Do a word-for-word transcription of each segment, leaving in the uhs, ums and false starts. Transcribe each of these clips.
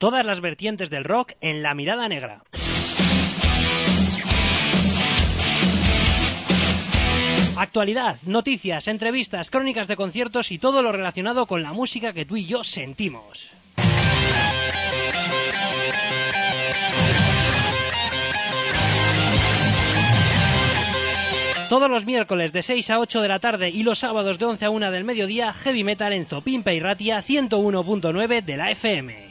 Todas las vertientes del rock en La Mirada Negra. Actualidad, noticias, entrevistas, crónicas de conciertos y todo lo relacionado con la música que tú y yo sentimos. Todos los miércoles de seis a ocho de la tarde y los sábados de once a una del mediodía, Heavy Metal en Zopimpe y Ratia ciento uno punto nueve de la F M.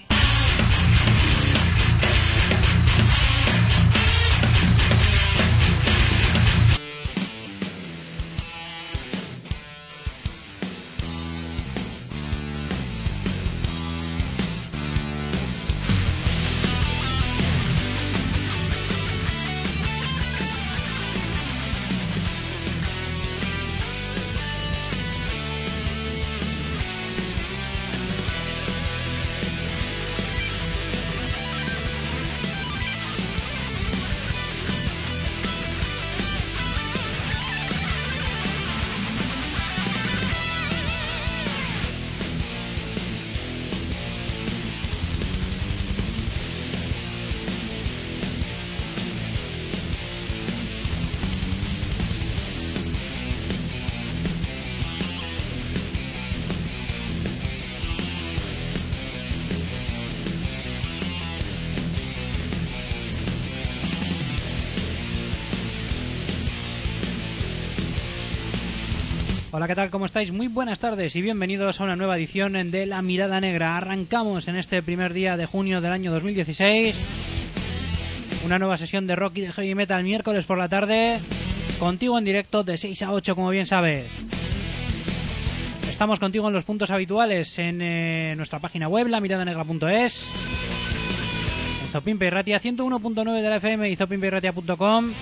Hola, ¿qué tal? ¿Cómo estáis? Muy buenas tardes y bienvenidos a una nueva edición de La Mirada Negra. Arrancamos en este primer día de junio del año dos mil dieciséis una nueva sesión de rock y de heavy metal miércoles por la tarde, contigo en directo de seis a ocho, como bien sabes. Estamos contigo en los puntos habituales en eh, nuestra página web, la mirada negra punto es, en Zopimpe y Ratia ciento uno punto nueve de la F M y zopimpe y ratia punto com.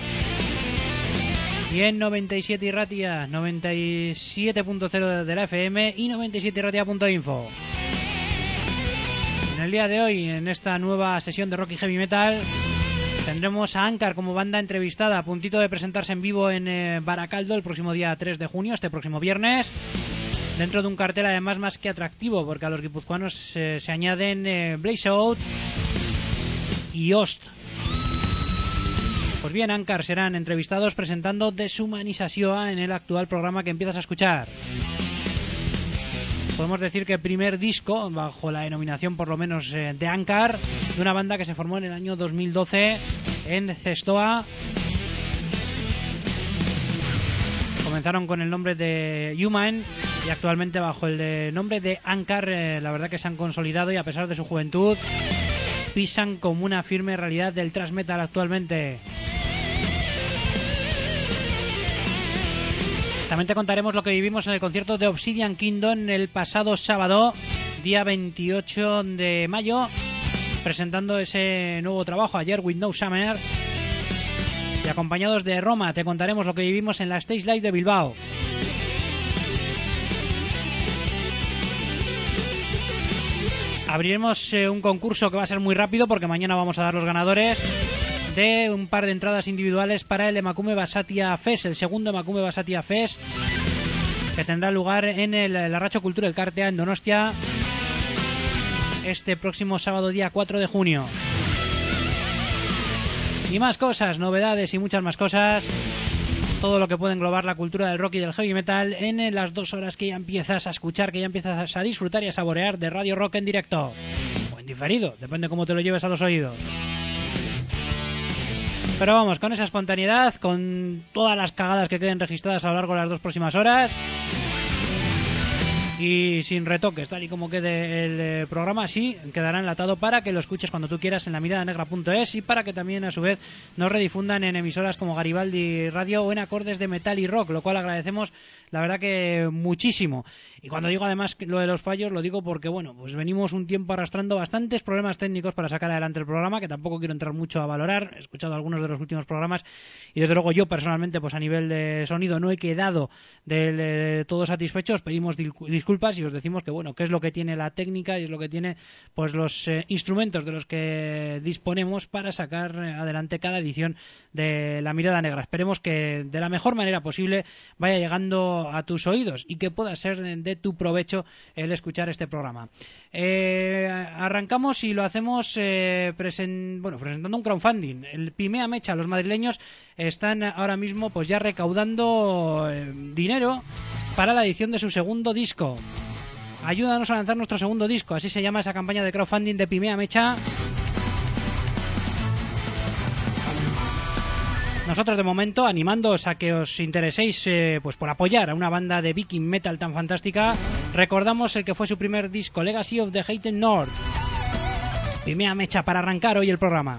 Y en noventa y siete y Ratia, noventa y siete punto cero de la F M y noventa y siete y ratia punto info. En el día de hoy, en esta nueva sesión de rock y heavy metal, tendremos a Ancar como banda entrevistada, a puntito de presentarse en vivo en eh, Baracaldo el próximo día tres de junio, este próximo viernes, dentro de un cartel además más que atractivo, porque a los guipuzcoanos eh, se añaden eh, Blaze Out y Ost. Pues bien, Ancar serán entrevistados presentando Deshumanización en el actual programa que empiezas a escuchar. Podemos decir que el primer disco, bajo la denominación por lo menos eh, de Ancar, de una banda que se formó en el año dos mil doce en Zestoa. Comenzaron con el nombre de Human y actualmente bajo el de nombre de Ancar, eh, la verdad que se han consolidado y a pesar de su juventud pisan como una firme realidad del thrash metal actualmente. También te contaremos lo que vivimos en el concierto de Obsidian Kingdom el pasado sábado, día veintiocho de mayo, presentando ese nuevo trabajo, ayer With No Summer. Y acompañados de Roma, te contaremos lo que vivimos en la Stage Live de Bilbao. Abriremos eh, un concurso que va a ser muy rápido porque mañana vamos a dar los ganadores de un par de entradas individuales para el Emakume Basatia Fest, el segundo Emakume Basatia Fest, que tendrá lugar en el Larracho Cultura del Cartea en Donostia este próximo sábado día cuatro de junio. Y más cosas, novedades y muchas más cosas, todo lo que puede englobar la cultura del rock y del heavy metal en las dos horas que ya empiezas a escuchar, que ya empiezas a disfrutar y a saborear de Radio Rock en directo o en diferido, depende cómo te lo lleves a los oídos. Pero vamos, con esa espontaneidad, con todas las cagadas que queden registradas a lo largo de las dos próximas horas y sin retoques, tal y como quede el eh, programa, sí, quedará enlatado para que lo escuches cuando tú quieras en la mirada negra punto es y para que también a su vez nos redifundan en emisoras como Garibaldi Radio o en acordes de metal y rock, lo cual agradecemos la verdad que muchísimo. Y cuando digo además lo de los fallos, lo digo porque bueno, pues venimos un tiempo arrastrando bastantes problemas técnicos para sacar adelante el programa, que tampoco quiero entrar mucho a valorar. He escuchado algunos de los últimos programas y desde luego yo personalmente pues a nivel de sonido no he quedado del eh, todo satisfecho. Os pedimos disculpas disculpas y os decimos que bueno, que es lo que tiene la técnica y es lo que tiene pues los eh, instrumentos de los que disponemos para sacar adelante cada edición de La Mirada Negra. Esperemos que de la mejor manera posible vaya llegando a tus oídos y que pueda ser de tu provecho el escuchar este programa. Eh, arrancamos y lo hacemos eh, presen- bueno, presentando un crowdfunding. El Pimea Mecha, los madrileños están ahora mismo pues ya recaudando eh, dinero para la edición de su segundo disco. Ayúdanos a lanzar nuestro segundo disco, así se llama esa campaña de crowdfunding de Pimea Mecha. Nosotros de momento animándoos a que os intereséis eh, pues por apoyar a una banda de viking metal tan fantástica. Recordamos el que fue su primer disco, Legacy of the Hated North. Pimea Mecha para arrancar hoy el programa.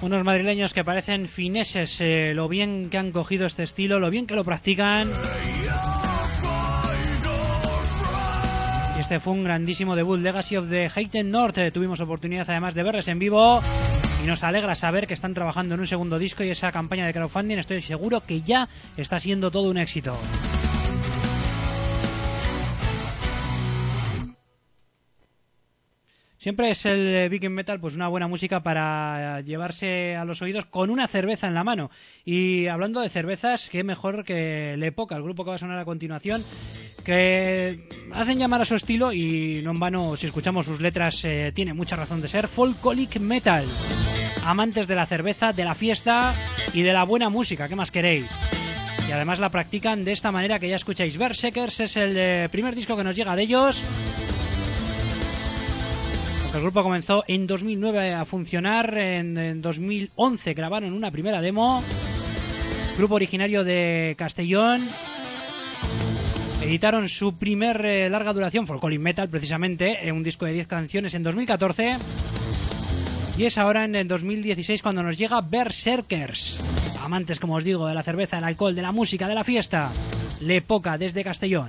Unos madrileños que parecen fineses, eh, lo bien que han cogido este estilo, lo bien que lo practican. Y este fue un grandísimo debut, Legacy of the Hated North. Eh, tuvimos oportunidad además de verles en vivo y nos alegra saber que están trabajando en un segundo disco y esa campaña de crowdfunding estoy seguro que ya está siendo todo un éxito. Siempre es el Viking Metal pues una buena música para llevarse a los oídos con una cerveza en la mano. Y hablando de cervezas, qué mejor que La Época, el grupo que va a sonar a continuación, que hacen llamar a su estilo, y no en vano, si escuchamos sus letras, eh, tiene mucha razón de ser, folkolic metal. Amantes de la cerveza, de la fiesta y de la buena música, ¿qué más queréis? Y además la practican de esta manera que ya escucháis. Berserkers es el eh, primer disco que nos llega de ellos. El grupo comenzó en dos mil nueve a funcionar, en, en dos mil once grabaron una primera demo. Grupo originario de Castellón. Editaron su primer eh, larga duración, Folkolic Metal, precisamente, eh, un disco de diez canciones en dos mil catorce. Y es ahora en el dos mil dieciséis cuando nos llega Berserkers. Amantes, como os digo, de la cerveza, del alcohol, de la música, de la fiesta. La Época desde Castellón.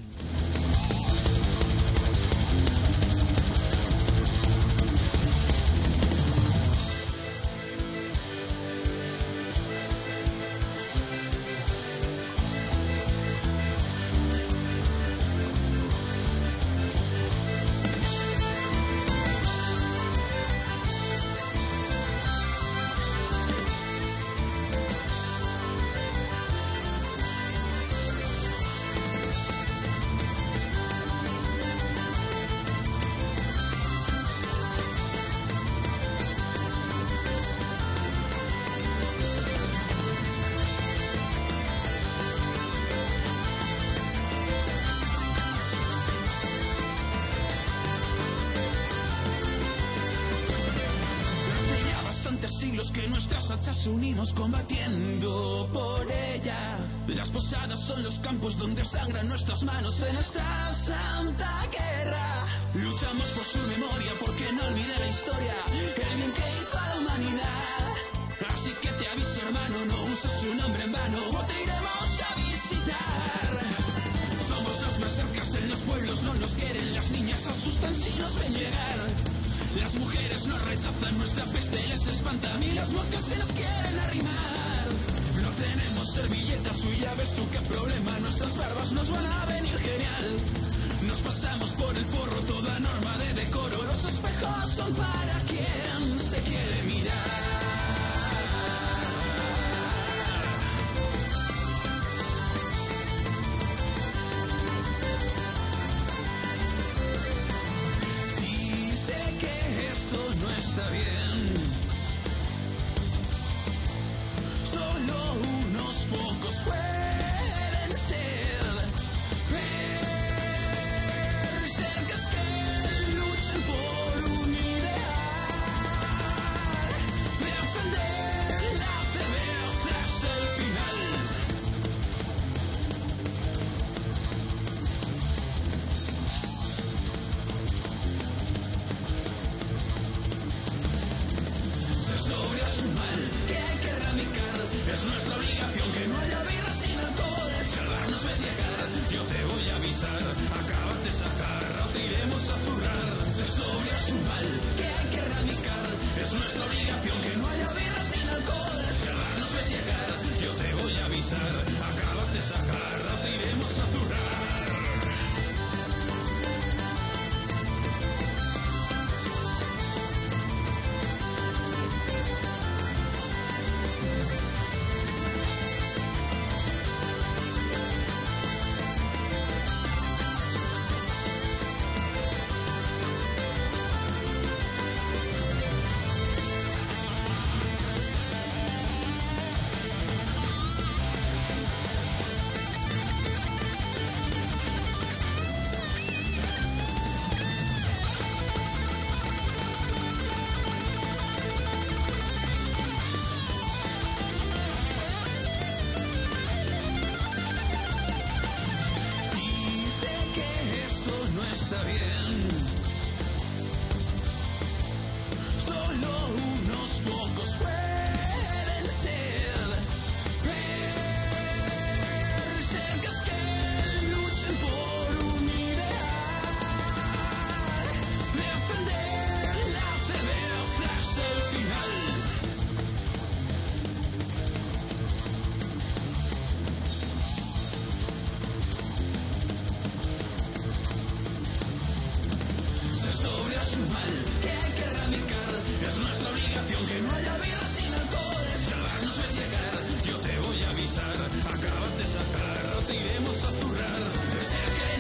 Que nuestras hachas unimos combatiendo por ella. Las posadas son los campos donde sangran nuestras manos en esta santa guerra. Luchamos por su memoria porque no olvide la historia, el bien que hizo a la humanidad. Así que te aviso, hermano, no uses su nombre en vano o te iremos a visitar. Somos los berserkers en los pueblos, no nos quieren, las niñas asustan si nos ven llegar. Las mujeres nos rechazan, nuestra peste les espanta, y las moscas se nos quieren arrimar. No tenemos servilletas, uy, ya ves tú qué problema, nuestras barbas nos van a venir genial. Nos pasamos por el forro toda norma de decoro, los espejos son para quien se quiere mirar. Está bien. Solo unos pocos pueden ser berserkers que luchen por un ideal.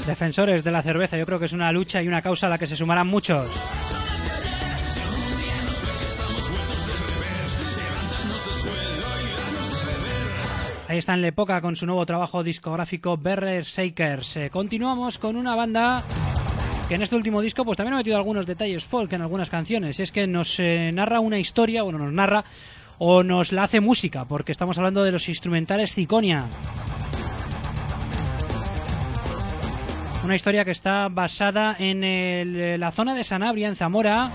Defensores de la cerveza, yo creo que es una lucha y una causa a la que se sumarán muchos. Ahí está en la época con su nuevo trabajo discográfico Berserkers. Eh, continuamos con una banda que en este último disco pues también ha metido algunos detalles folk en algunas canciones. Es que nos eh, narra una historia, bueno, nos narra o nos la hace música, porque estamos hablando de los instrumentales Ziconia. Una historia que está basada en el, la zona de Sanabria, en Zamora,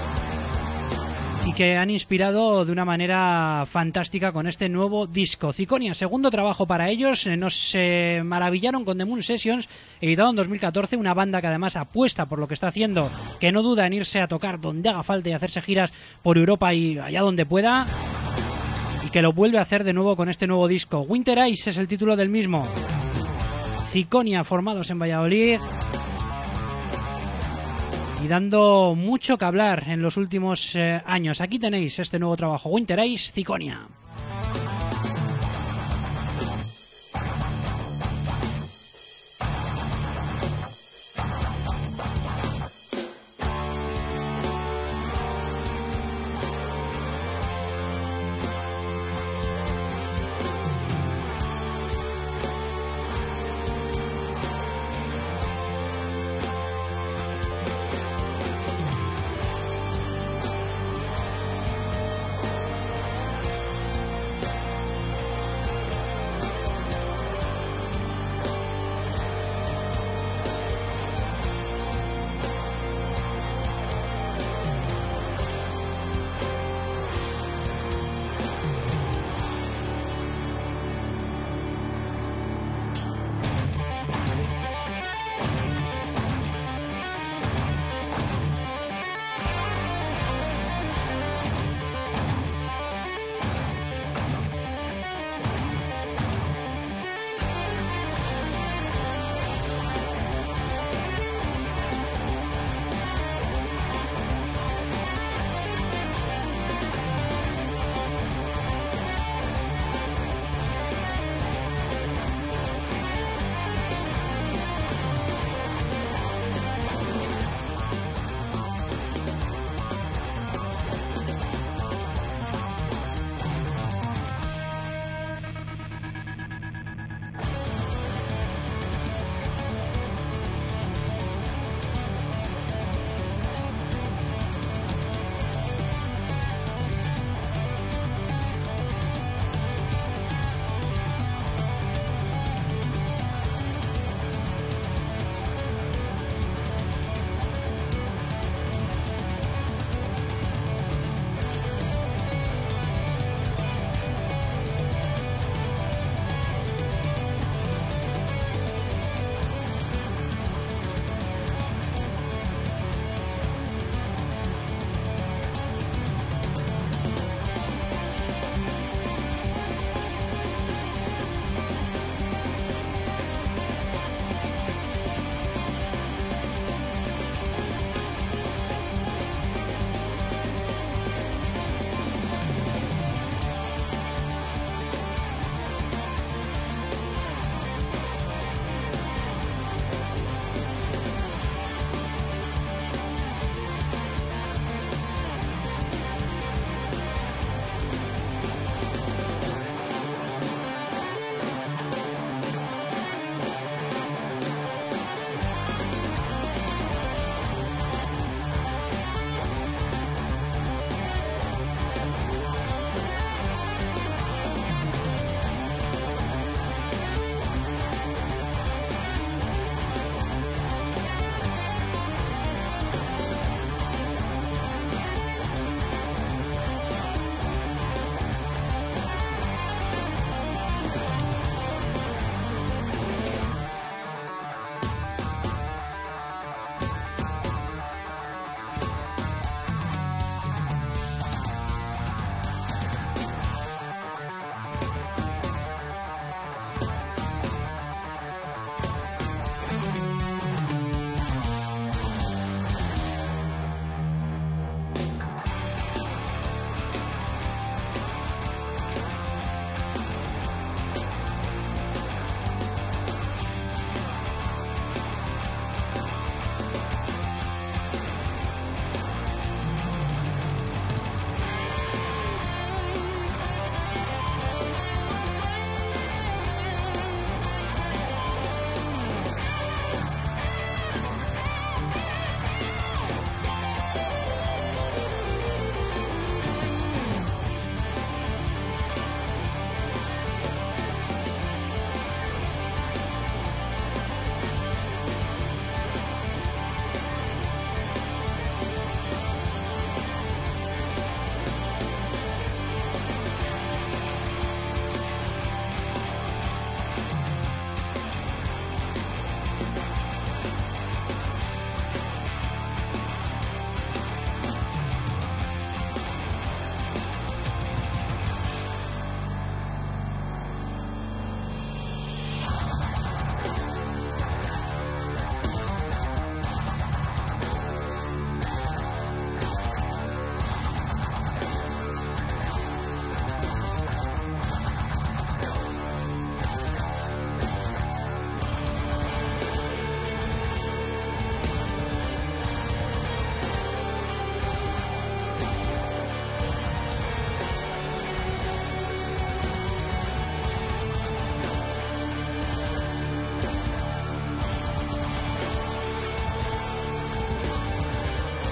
y que han inspirado de una manera fantástica con este nuevo disco. Ziconia, segundo trabajo para ellos. Nos eh, maravillaron con The Moon Sessions, editado en dos mil catorce, una banda que además apuesta por lo que está haciendo, que no duda en irse a tocar donde haga falta y hacerse giras por Europa y allá donde pueda, y que lo vuelve a hacer de nuevo con este nuevo disco. Winter Ice es el título del mismo. Ziconia, formados en Valladolid y dando mucho que hablar en los últimos eh, años. Aquí tenéis este nuevo trabajo, Winter Ice, Ziconia.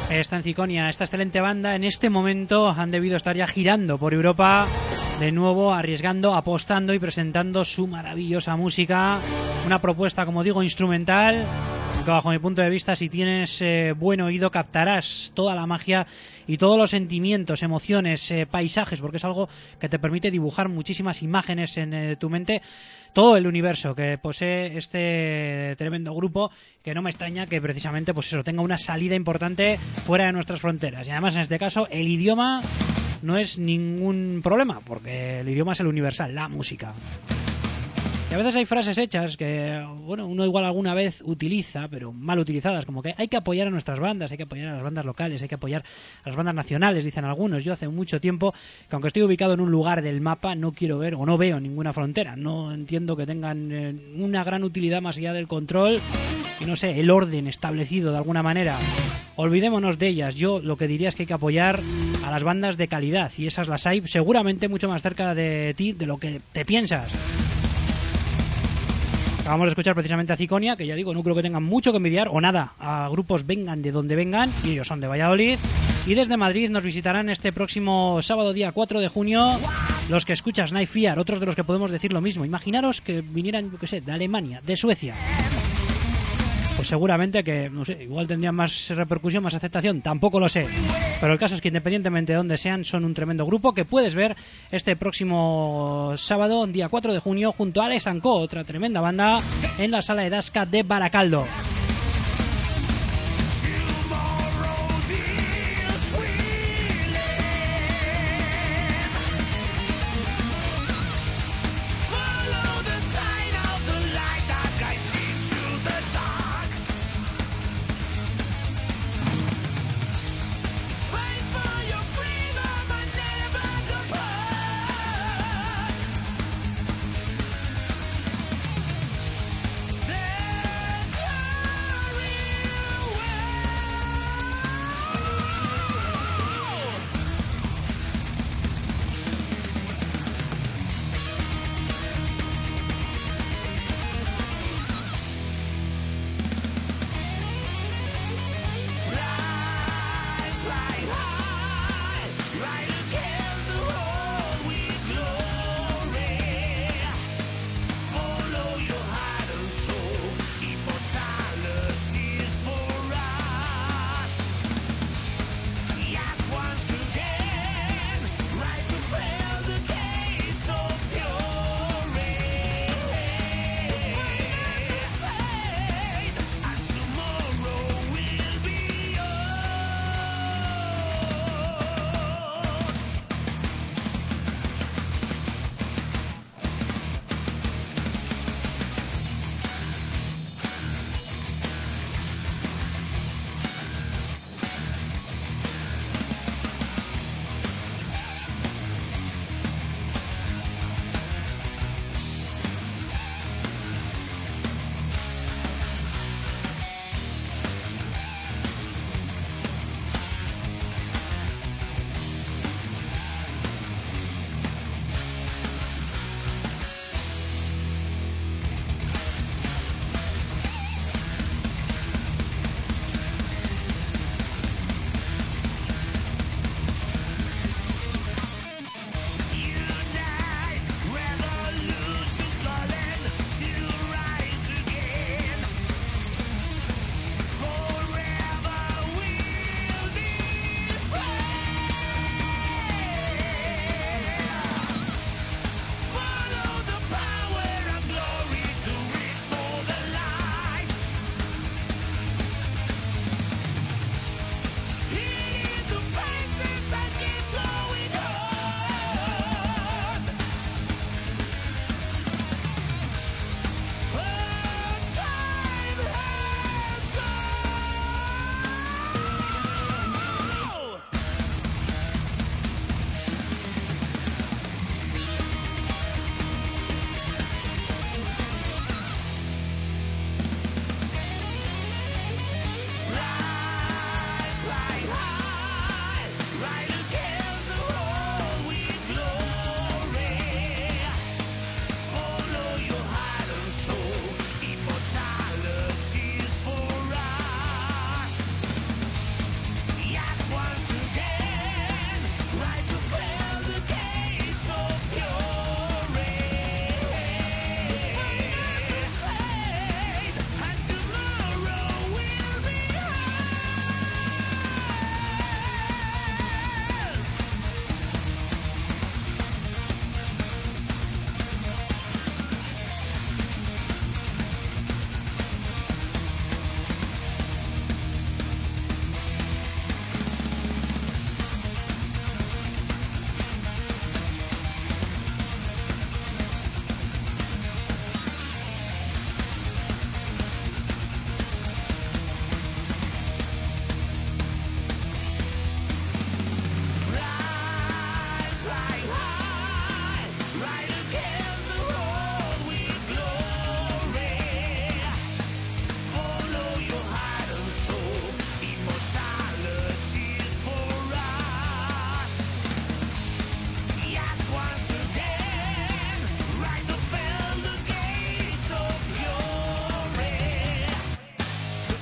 Está en Ciconia, esta excelente banda en este momento han debido estar ya girando por Europa, de nuevo arriesgando, apostando y presentando su maravillosa música, una propuesta, como digo, instrumental, que bajo mi punto de vista, si tienes eh, buen oído, captarás toda la magia y todos los sentimientos, emociones, eh, paisajes, porque es algo que te permite dibujar muchísimas imágenes en eh, tu mente, todo el universo que posee este tremendo grupo, que no me extraña que precisamente pues eso tenga una salida importante fuera de nuestras fronteras. Y además, en este caso, el idioma no es ningún problema, porque el idioma es el universal, la música. Y a veces hay frases hechas que, bueno, uno igual alguna vez utiliza, pero mal utilizadas, como que hay que apoyar a nuestras bandas, hay que apoyar a las bandas locales, hay que apoyar a las bandas nacionales, dicen algunos. Yo hace mucho tiempo, que aunque estoy ubicado en un lugar del mapa, no quiero ver o no veo ninguna frontera. No entiendo que tengan eh, una gran utilidad más allá del control y, no sé, el orden establecido de alguna manera. Olvidémonos de ellas. Yo lo que diría es que hay que apoyar a las bandas de calidad, y esas las hay seguramente mucho más cerca de ti de lo que te piensas. Acabamos de escuchar precisamente a Ciconia, que ya digo, no creo que tengan mucho que envidiar o nada a grupos, vengan de donde vengan, y ellos son de Valladolid. Y desde Madrid nos visitarán este próximo sábado, día cuatro de junio, los que escuchas Night Fear, otros de los que podemos decir lo mismo. Imaginaros que vinieran, yo qué sé, de Alemania, de Suecia. Pues seguramente que, no sé, igual tendrían más repercusión, más aceptación, tampoco lo sé. Pero el caso es que independientemente de donde sean, son un tremendo grupo que puedes ver este próximo sábado, día cuatro de junio, junto a Alex and Co, otra tremenda banda, en la Sala Edasca de Baracaldo.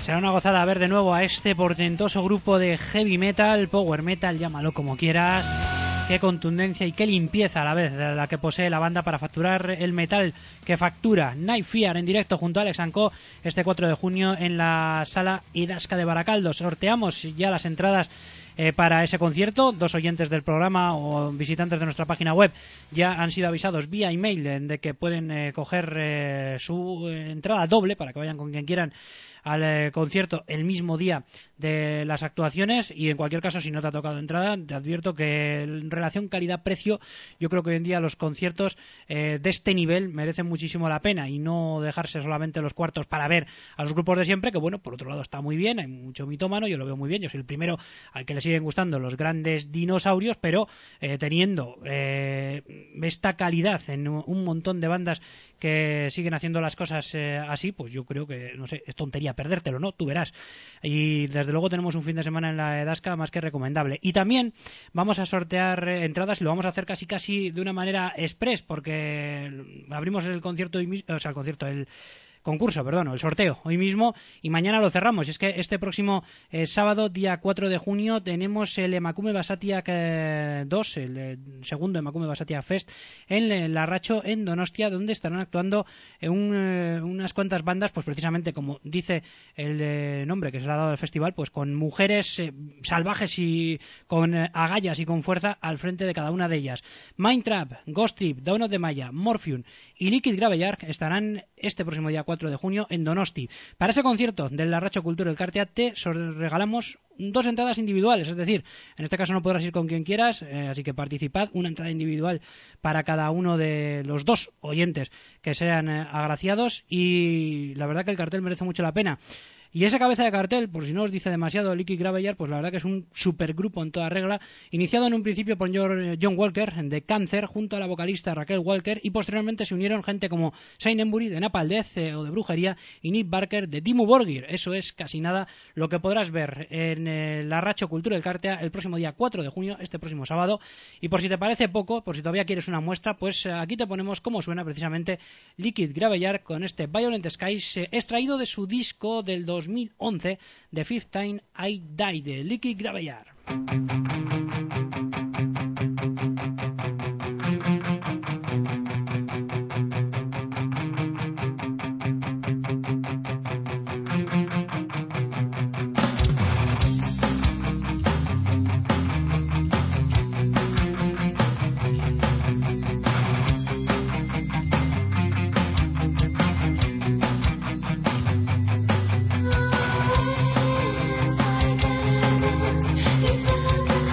será una gozada ver de nuevo a este portentoso grupo de heavy metal, power metal, llámalo como quieras. Qué contundencia y qué limpieza a la vez la que posee la banda para facturar el metal que factura Night Fear en directo junto a Alex and Co este cuatro de junio en la Sala Idasca de Baracaldo. Sorteamos ya las entradas eh, para ese concierto. Dos oyentes del programa o visitantes de nuestra página web ya han sido avisados vía email de, de que pueden eh, coger eh, su eh, entrada doble para que vayan con quien quieran al eh, concierto el mismo día de las actuaciones. Y en cualquier caso, si no te ha tocado entrada, te advierto que en relación calidad-precio, yo creo que hoy en día los conciertos eh, de este nivel merecen muchísimo la pena y no dejarse solamente los cuartos para ver a los grupos de siempre, que bueno, por otro lado está muy bien, hay mucho mitómano, yo lo veo muy bien, yo soy el primero al que le siguen gustando los grandes dinosaurios, pero eh, teniendo eh, esta calidad en un montón de bandas que siguen haciendo las cosas eh, así, pues yo creo que, no sé, es tontería perdértelo, ¿no? Tú verás. Y desde luego tenemos un fin de semana en la Edasca más que recomendable. Y también vamos a sortear eh, entradas y lo vamos a hacer casi casi de una manera express, porque abrimos el concierto, o sea, el concierto, el concurso, perdón, el sorteo hoy mismo y mañana lo cerramos. Y es que este próximo eh, sábado, día cuatro de junio, tenemos el Emakume Basatiak eh, dos, el eh, segundo Emakume Basatiak Fest en el Larracho, en Donostia, donde estarán actuando eh, un, eh, unas cuantas bandas, pues precisamente como dice el eh, nombre que se le ha dado al festival, pues con mujeres eh, salvajes y con eh, agallas y con fuerza al frente de cada una de ellas. Mindtrap, Ghost Trip, Dawn of the Maya, Morphium y Liquid Graveyard estarán este próximo día cuatro de junio en Donosti. Para ese concierto del Larracho Cultura Elkartea te regalamos dos entradas individuales, es decir, en este caso no podrás ir con quien quieras, eh, así que participad, una entrada individual para cada uno de los dos oyentes que sean eh, agraciados, y la verdad que el cartel merece mucho la pena. Y esa cabeza de cartel, por si no os dice demasiado, Liquid Graveyard, pues la verdad que es un supergrupo en toda regla, iniciado en un principio por John Walker de Cáncer junto a la vocalista Raquel Walker, y posteriormente se unieron gente como Shane Embury de Napalm Death eh, o de Brujería, y Nick Barker de Dimmu Borgir. Eso es casi nada lo que podrás ver en el Larracho Cultura Elkartea el próximo día cuatro de junio, este próximo sábado. Y por si te parece poco, por si todavía quieres una muestra, pues aquí te ponemos cómo suena precisamente Liquid Graveyard con este Violent Skies, eh, extraído de su disco del dos mil once, The Fifth Time I Died, de Liquid Graveyard. Keep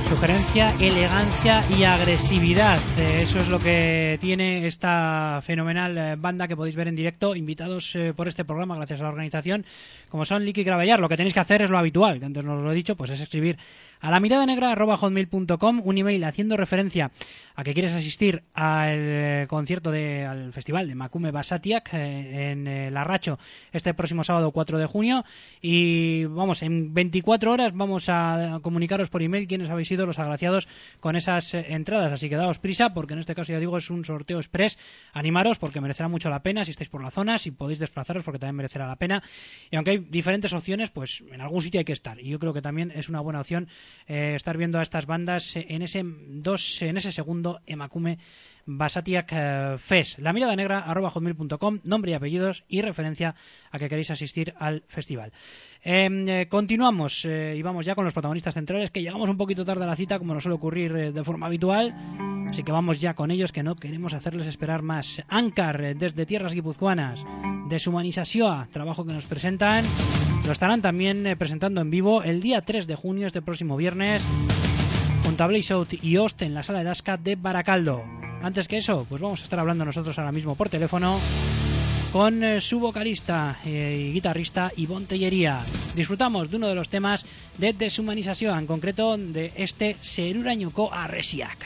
Sugerencia, elegancia y agresividad. Eh, eso es lo que tiene esta fenomenal eh, banda que podéis ver en directo, invitados eh, por este programa gracias a la organización, como son Licky Gravellar. Lo que tenéis que hacer es lo habitual, que antes no os lo he dicho, pues es escribir a la mirada negra arroba hotmail punto com un email haciendo referencia a que quieres asistir al eh, concierto de, al festival de Makume Basatiak eh, en eh, Larracho este próximo sábado cuatro de junio, y vamos, en veinticuatro horas vamos a comunicaros por email quiénes habéis sido los agraciados con esas eh, entradas, así que daos prisa porque en este caso ya digo es un sorteo express. Animaros porque merecerá mucho la pena si estáis por la zona, si podéis desplazaros porque también merecerá la pena, y aunque hay diferentes opciones, pues en algún sitio hay que estar, y yo creo que también es una buena opción Eh, estar viendo a estas bandas en ese dos en ese segundo Emakume Basatiak eh, Fest. La mirada negra arroba hotmail punto com, nombre y apellidos y referencia a que queréis asistir al festival. Eh, eh, continuamos eh, y vamos ya con los protagonistas centrales, que llegamos un poquito tarde a la cita como nos suele ocurrir eh, de forma habitual, así que vamos ya con ellos, que no queremos hacerles esperar más. Ankar, eh, desde tierras guipuzcoanas, Deshumanizazioa, trabajo que nos presentan. Lo estarán también eh, presentando en vivo el día tres de junio, este próximo viernes, junto a Blaze Out y Ost en la sala de Asca de Baracaldo. Antes que eso, pues vamos a estar hablando nosotros ahora mismo por teléfono con eh, su vocalista eh, y guitarrista Ivonne Tellería. Disfrutamos de uno de los temas de Deshumanización, en concreto de este Serurañoko Arresiak.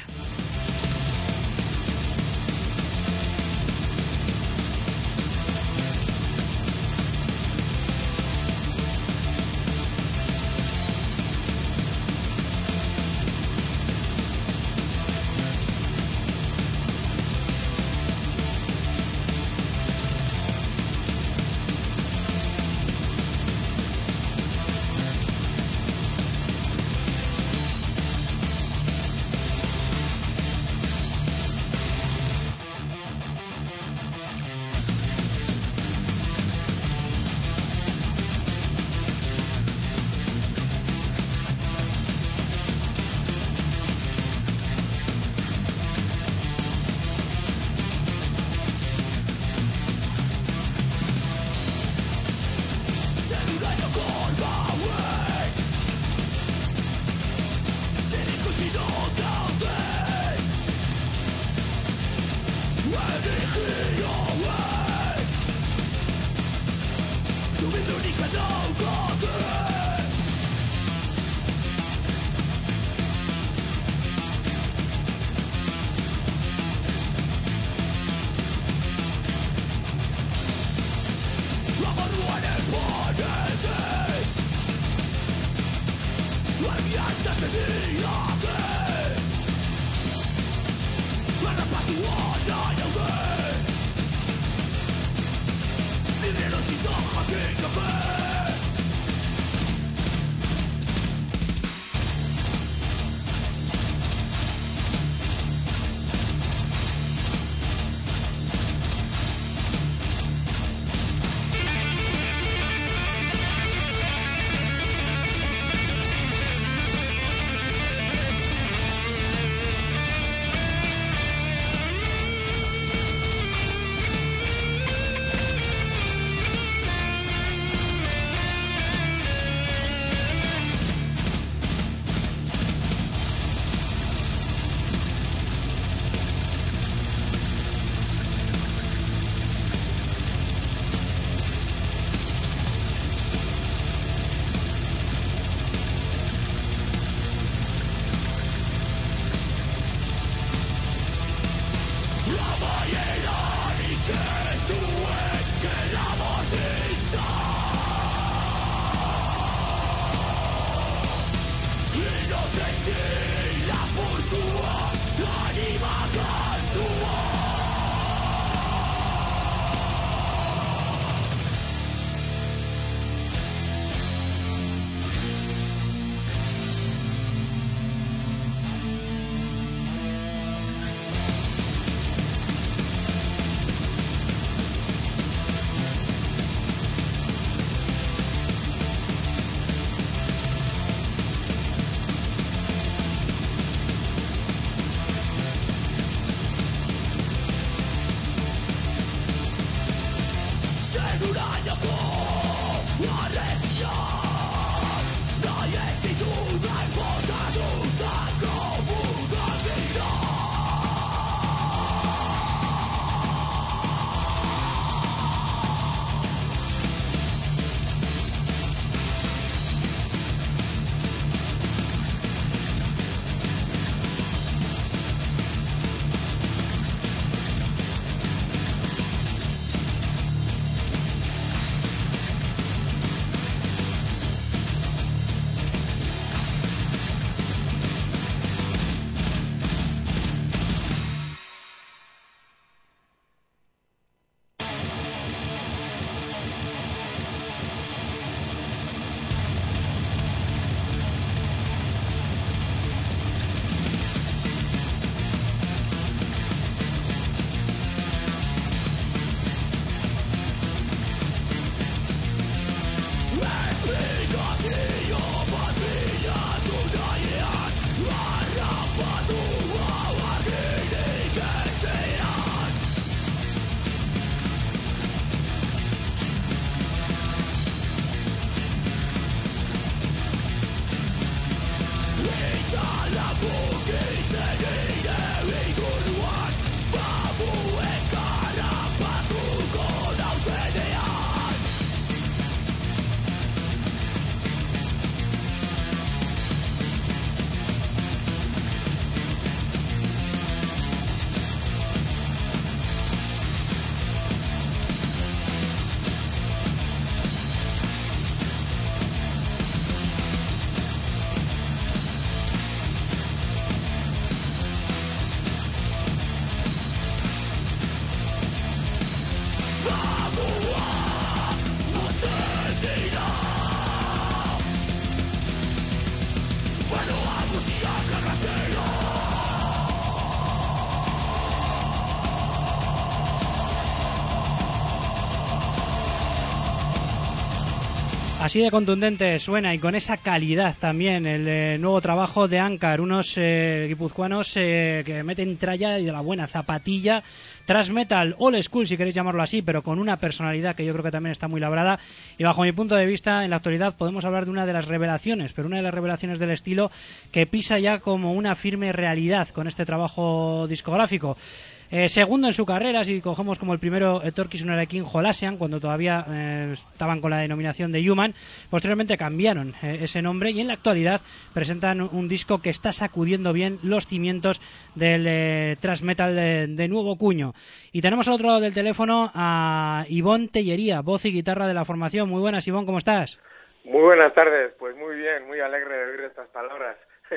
Así de contundente suena y con esa calidad también el eh, nuevo trabajo de Ankar, unos eh, guipuzcoanos eh, que meten tralla y de la buena zapatilla, thrash metal, old school si queréis llamarlo así, pero con una personalidad que yo creo que también está muy labrada y bajo mi punto de vista en la actualidad podemos hablar de una de las revelaciones, pero una de las revelaciones del estilo que pisa ya como una firme realidad con este trabajo discográfico. Eh, segundo en su carrera, si cogemos como el primero Etorkizunarekin Jolasean, cuando todavía eh, estaban con la denominación de Human, posteriormente cambiaron eh, ese nombre y en la actualidad presentan un disco que está sacudiendo bien los cimientos del eh, thrash metal de, de nuevo cuño. Y tenemos al otro lado del teléfono a Ivón Tellería, voz y guitarra de la formación. Muy buenas, Ivón, ¿cómo estás? Muy buenas tardes, pues muy bien, muy alegre de oír estas palabras.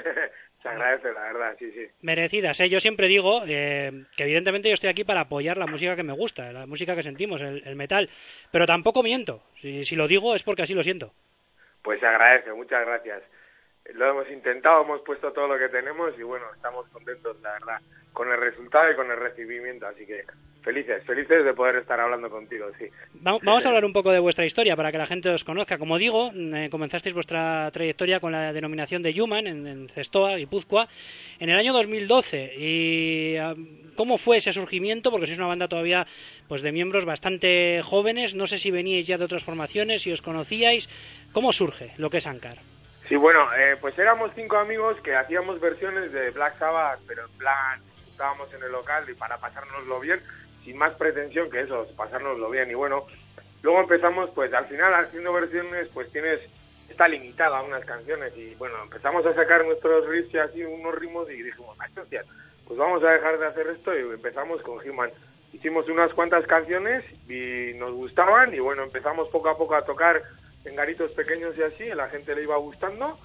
Se agradece, la verdad, sí, sí. Merecidas, ¿eh? Yo siempre digo eh, que evidentemente yo estoy aquí para apoyar la música que me gusta, la música que sentimos, el, el metal, pero tampoco miento. Si, si lo digo es porque así lo siento. Pues se agradece, muchas gracias. Lo hemos intentado, hemos puesto todo lo que tenemos y bueno, estamos contentos, la verdad, con el resultado y con el recibimiento, así que felices, felices de poder estar hablando contigo, sí. Vamos a hablar un poco de vuestra historia para que la gente os conozca. Como digo, eh, comenzasteis vuestra trayectoria con la denominación de Human en, en Zestoa, Guipúzcoa, en el año dos mil doce. ¿Y cómo fue ese surgimiento? Porque sois una banda todavía pues de miembros bastante jóvenes, no sé si veníais ya de otras formaciones, si os conocíais. ¿Cómo surge lo que es Ankar? Sí, bueno, eh, pues éramos cinco amigos que hacíamos versiones de Black Sabbath, pero en plan, estábamos en el local y para pasárnoslo bien, sin más pretensión que eso, pasárnoslo bien. Y bueno, luego empezamos, pues al final haciendo versiones, pues tienes, está limitada a unas canciones y bueno, empezamos a sacar nuestros riffs y así, unos ritmos y dijimos, hostia, pues vamos a dejar de hacer esto y empezamos con Human. Hicimos unas cuantas canciones y nos gustaban y bueno, empezamos poco a poco a tocar en garitos pequeños y así, a la gente le iba gustando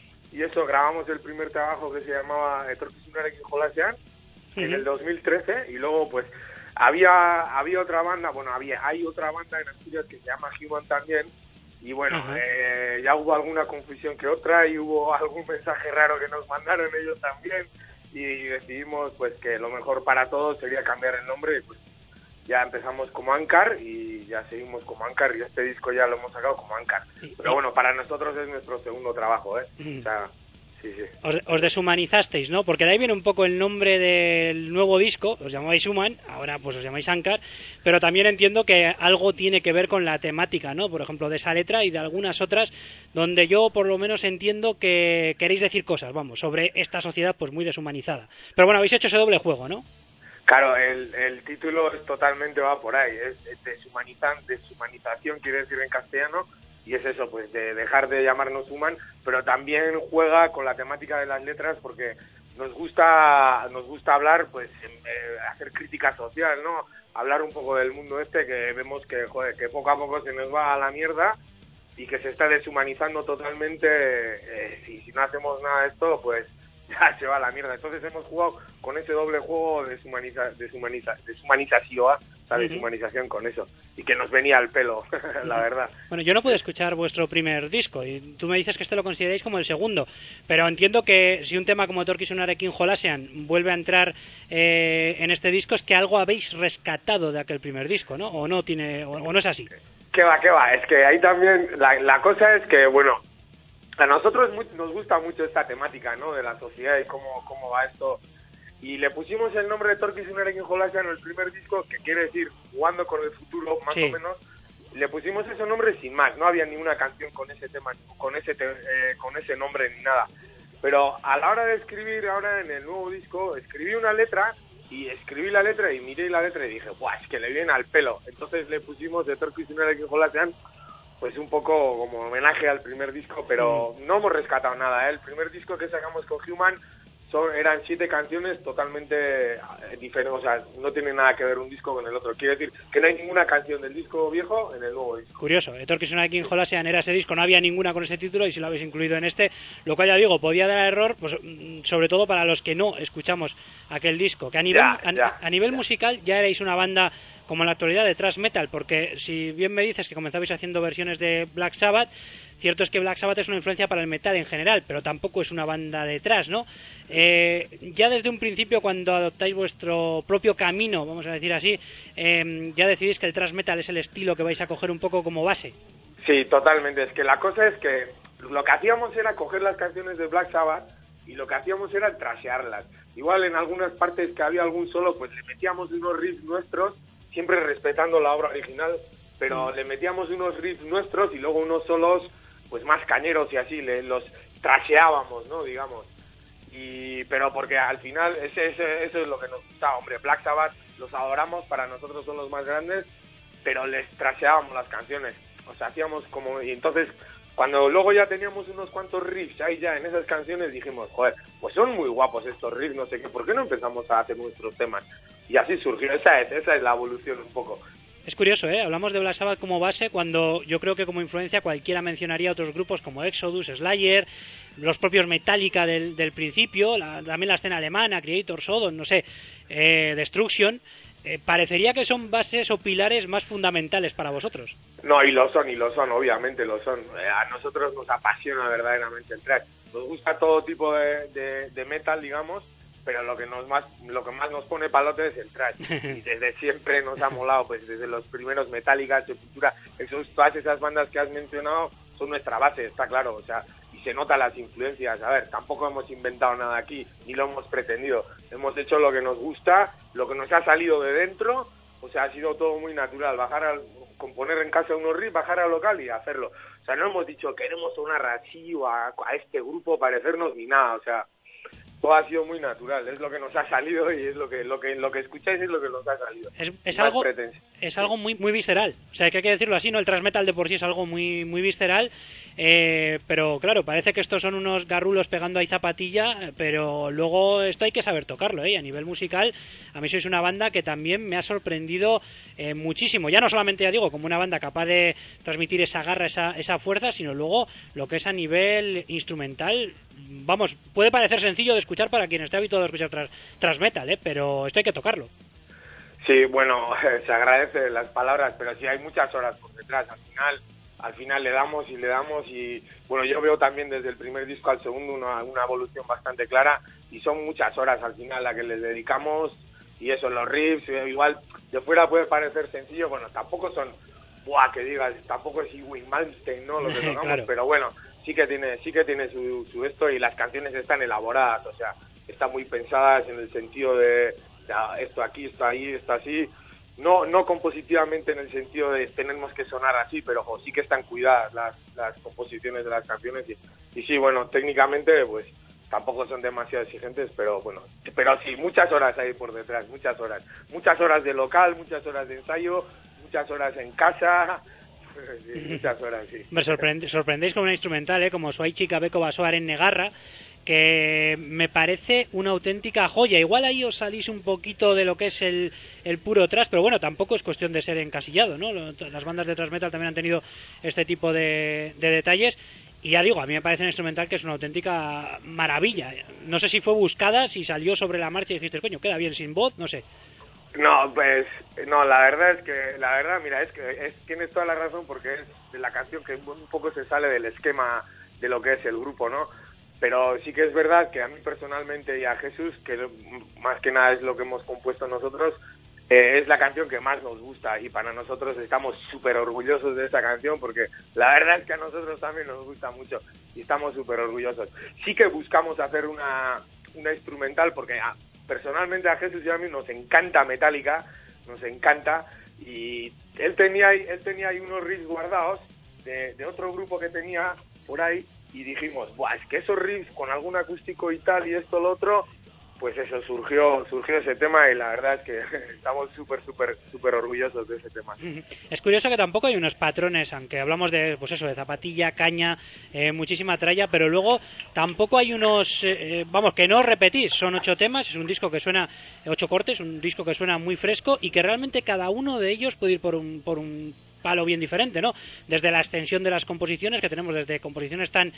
y eso, grabamos el primer trabajo que se llamaba Etorkizunarekin Jolasean uh-huh. en el dos mil trece y luego pues había había otra banda, bueno, había hay otra banda en Asturias que se llama Human también y bueno, uh-huh. eh, ya hubo alguna confusión que otra y hubo algún mensaje raro que nos mandaron ellos también y decidimos pues que lo mejor para todos sería cambiar el nombre y pues ya empezamos como Ankar y ya seguimos como Ankar y este disco ya lo hemos sacado como Ankar. Pero bueno, para nosotros es nuestro segundo trabajo, ¿eh? O sea, sí, sí. Os, os deshumanizasteis, ¿no? Porque de ahí viene un poco el nombre del nuevo disco, os llamabais Human, ahora pues os llamáis Ankar, pero también entiendo que algo tiene que ver con la temática, ¿no? Por ejemplo, de esa letra y de algunas otras, donde yo por lo menos entiendo que queréis decir cosas, vamos, sobre esta sociedad pues muy deshumanizada. Pero bueno, habéis hecho ese doble juego, ¿no? Claro, el, el título es totalmente va por ahí, es, es deshumanizan, deshumanización quiere decir en castellano, y es eso, pues de dejar de llamarnos Human, pero también juega con la temática de las letras porque nos gusta nos gusta hablar, pues eh, hacer crítica social, ¿no? Hablar un poco del mundo este que vemos que, joder, que poco a poco se nos va a la mierda y que se está deshumanizando totalmente, eh, si, si no hacemos nada de esto, pues ya se va a la mierda. Entonces hemos jugado con ese doble juego de deshumaniza, deshumaniza, deshumanización, la deshumanización con eso, y que nos venía al pelo, la verdad. Bueno, yo no pude escuchar vuestro primer disco, y tú me dices que este lo consideráis como el segundo, pero entiendo que si un tema como Etorkizunarekin Jolasean vuelve a entrar eh, en este disco, es que algo habéis rescatado de aquel primer disco, ¿no? O no tiene, o, o no es así. ¿Qué va, qué va? Es que ahí también, la, la cosa es que, bueno, a nosotros muy, nos gusta mucho esta temática, ¿no? De la sociedad y cómo, cómo va esto. Y le pusimos el nombre de Etorkizunarekin Jolasean en el primer disco, que quiere decir jugando con el futuro, más sí. o menos. Le pusimos ese nombre sin más, no había ninguna canción con ese tema, con ese te, eh, con ese nombre ni nada. Pero a la hora de escribir ahora en el nuevo disco, escribí una letra y escribí la letra y miré la letra y dije, ¡buah, es que le viene al pelo! Entonces le pusimos de Turkish United King Holasean, pues un poco como homenaje al primer disco, pero mm. no hemos rescatado nada, ¿eh? El primer disco que sacamos con Human son, eran siete canciones totalmente diferentes, o sea, no tiene nada que ver un disco con el otro. Quiere decir que no hay ninguna canción del disco viejo en el nuevo disco. Curioso, The Turkish United King Holasean era ese disco, no había ninguna con ese título y si lo habéis incluido en este, lo cual ya digo, podía dar error, pues sobre todo para los que no escuchamos aquel disco, que a nivel, ya, ya, a, a nivel ya. musical ya erais una banda como en la actualidad de thrash metal, porque si bien me dices que comenzabais haciendo versiones de Black Sabbath, cierto es que Black Sabbath es una influencia para el metal en general, pero tampoco es una banda de thrash, ¿no? Eh, ya desde un principio, cuando adoptáis vuestro propio camino, vamos a decir así, eh, ya decidís que el thrash metal es el estilo que vais a coger un poco como base. Sí, totalmente. Es que la cosa es que lo que hacíamos era coger las canciones de Black Sabbath y lo que hacíamos era trashearlas. Igual en algunas partes que había algún solo, pues le metíamos unos riffs nuestros, siempre respetando la obra original, pero mm. le metíamos unos riffs nuestros y luego unos solos pues más cañeros y así, le, los trasheábamos, ¿no? Digamos. Y pero porque al final ese, ese, eso es lo que nos gusta, hombre. Black Sabbath los adoramos, para nosotros son los más grandes, pero les trasheábamos las canciones. O sea, hacíamos como... Y entonces, cuando luego ya teníamos unos cuantos riffs ahí ya en esas canciones, dijimos, joder, pues son muy guapos estos riffs, no sé qué, ¿por qué no empezamos a hacer nuestros temas? Y así surgió, esa es, esa es la evolución un poco. Es curioso, ¿eh? Hablamos de Black Sabbath como base cuando yo creo que como influencia cualquiera mencionaría otros grupos como Exodus, Slayer, los propios Metallica del, del principio, la, también la escena alemana, Creator, Sodom, no sé, eh, Destruction. Eh, parecería que son bases o pilares más fundamentales para vosotros. No, y lo son, y lo son, obviamente lo son. Eh, a nosotros nos apasiona verdaderamente el thrash. Nos gusta todo tipo de, de, de metal, digamos, pero lo que nos más lo que más nos pone palote es el thrash. Y desde siempre nos ha molado, pues desde los primeros Metallica, Sepultura, esos, todas esas bandas que has mencionado son nuestra base, está claro, o sea, y se notan las influencias. A ver, tampoco hemos inventado nada aquí, ni lo hemos pretendido. Hemos hecho lo que nos gusta, lo que nos ha salido de dentro, o sea, ha sido todo muy natural. Bajar al, componer en casa unos riffs, bajar al local y hacerlo. O sea, no hemos dicho queremos sonar así o a, a este grupo parecernos ni nada, o sea, todo ha sido muy natural, es lo que nos ha salido y es lo que lo que lo que escucháis es lo que nos ha salido. Es, es algo es algo muy muy visceral, o sea, que hay que decirlo así, no, el thrash metal de por sí es algo muy muy visceral, eh, pero claro, parece que estos son unos garrulos pegando ahí zapatilla, pero luego esto hay que saber tocarlo, ¿eh? A nivel musical, a mí sois una banda que también me ha sorprendido eh, muchísimo, ya no solamente, ya digo, como una banda capaz de transmitir esa garra, esa esa fuerza, sino luego lo que es a nivel instrumental. Vamos, puede parecer sencillo de escuchar para quien esté habituado a escuchar tras, tras metal, ¿eh? Pero esto hay que tocarlo. Sí, bueno, se agradece las palabras, pero sí hay muchas horas por detrás. Al final, al final le damos y le damos y bueno, yo veo también desde el primer disco al segundo una, una evolución bastante clara y son muchas horas al final a que les dedicamos y eso, los riffs, igual de fuera puede parecer sencillo, bueno, tampoco son, buah, que digas, tampoco es Wing Malmsteen, ¿no? Lo que tocamos, claro. Pero bueno, sí que tiene sí que tiene su, su esto y las canciones están elaboradas, o sea, están muy pensadas en el sentido de, de esto aquí, esto ahí, esto así, no no compositivamente en el sentido de tenemos que sonar así, pero ojo, sí que están cuidadas las, las composiciones de las canciones y, y sí, bueno, técnicamente pues tampoco son demasiado exigentes, pero bueno, pero sí, muchas horas ahí por detrás, muchas horas, muchas horas de local, muchas horas de ensayo, muchas horas en casa. Sí, muchas horas, sí. Me sorprende, sorprendéis con una instrumental, ¿eh? Como Soaichi Kabeko Basoar en Negarra, que me parece una auténtica joya. Igual ahí os salís un poquito de lo que es el, el puro thrash, pero bueno, tampoco es cuestión de ser encasillado, ¿no? Las bandas de thrash metal también han tenido este tipo de, de detalles. Y ya digo, a mí me parece un instrumental que es una auténtica maravilla. No sé si fue buscada, si salió sobre la marcha y dijiste, coño, queda bien sin voz, no sé. No, pues, no, la verdad es que, la verdad, mira, es que es, tienes toda la razón porque es de la canción que un poco se sale del esquema de lo que es el grupo, ¿no? Pero sí que es verdad que a mí personalmente y a Jesús, que más que nada es lo que hemos compuesto nosotros, eh, es la canción que más nos gusta y para nosotros estamos súper orgullosos de esta canción porque la verdad es que a nosotros también nos gusta mucho y estamos súper orgullosos. Sí que buscamos hacer una, una instrumental porque... Ah, personalmente a Jesús y a mí nos encanta Metallica, nos encanta, y él tenía, él tenía ahí unos riffs guardados de, de otro grupo que tenía por ahí, y dijimos, buah, es que esos riffs con algún acústico y tal y esto, lo otro, pues eso, surgió surgió ese tema y la verdad es que estamos súper, súper, súper orgullosos de ese tema. Es curioso que tampoco hay unos patrones, aunque hablamos de, pues eso, de zapatilla, caña, eh, muchísima tralla, pero luego tampoco hay unos, eh, vamos, que no repetís, son ocho temas, es un disco que suena, ocho cortes, un disco que suena muy fresco y que realmente cada uno de ellos puede ir por un, por un palo bien diferente, ¿no? Desde la extensión de las composiciones, que tenemos desde composiciones tan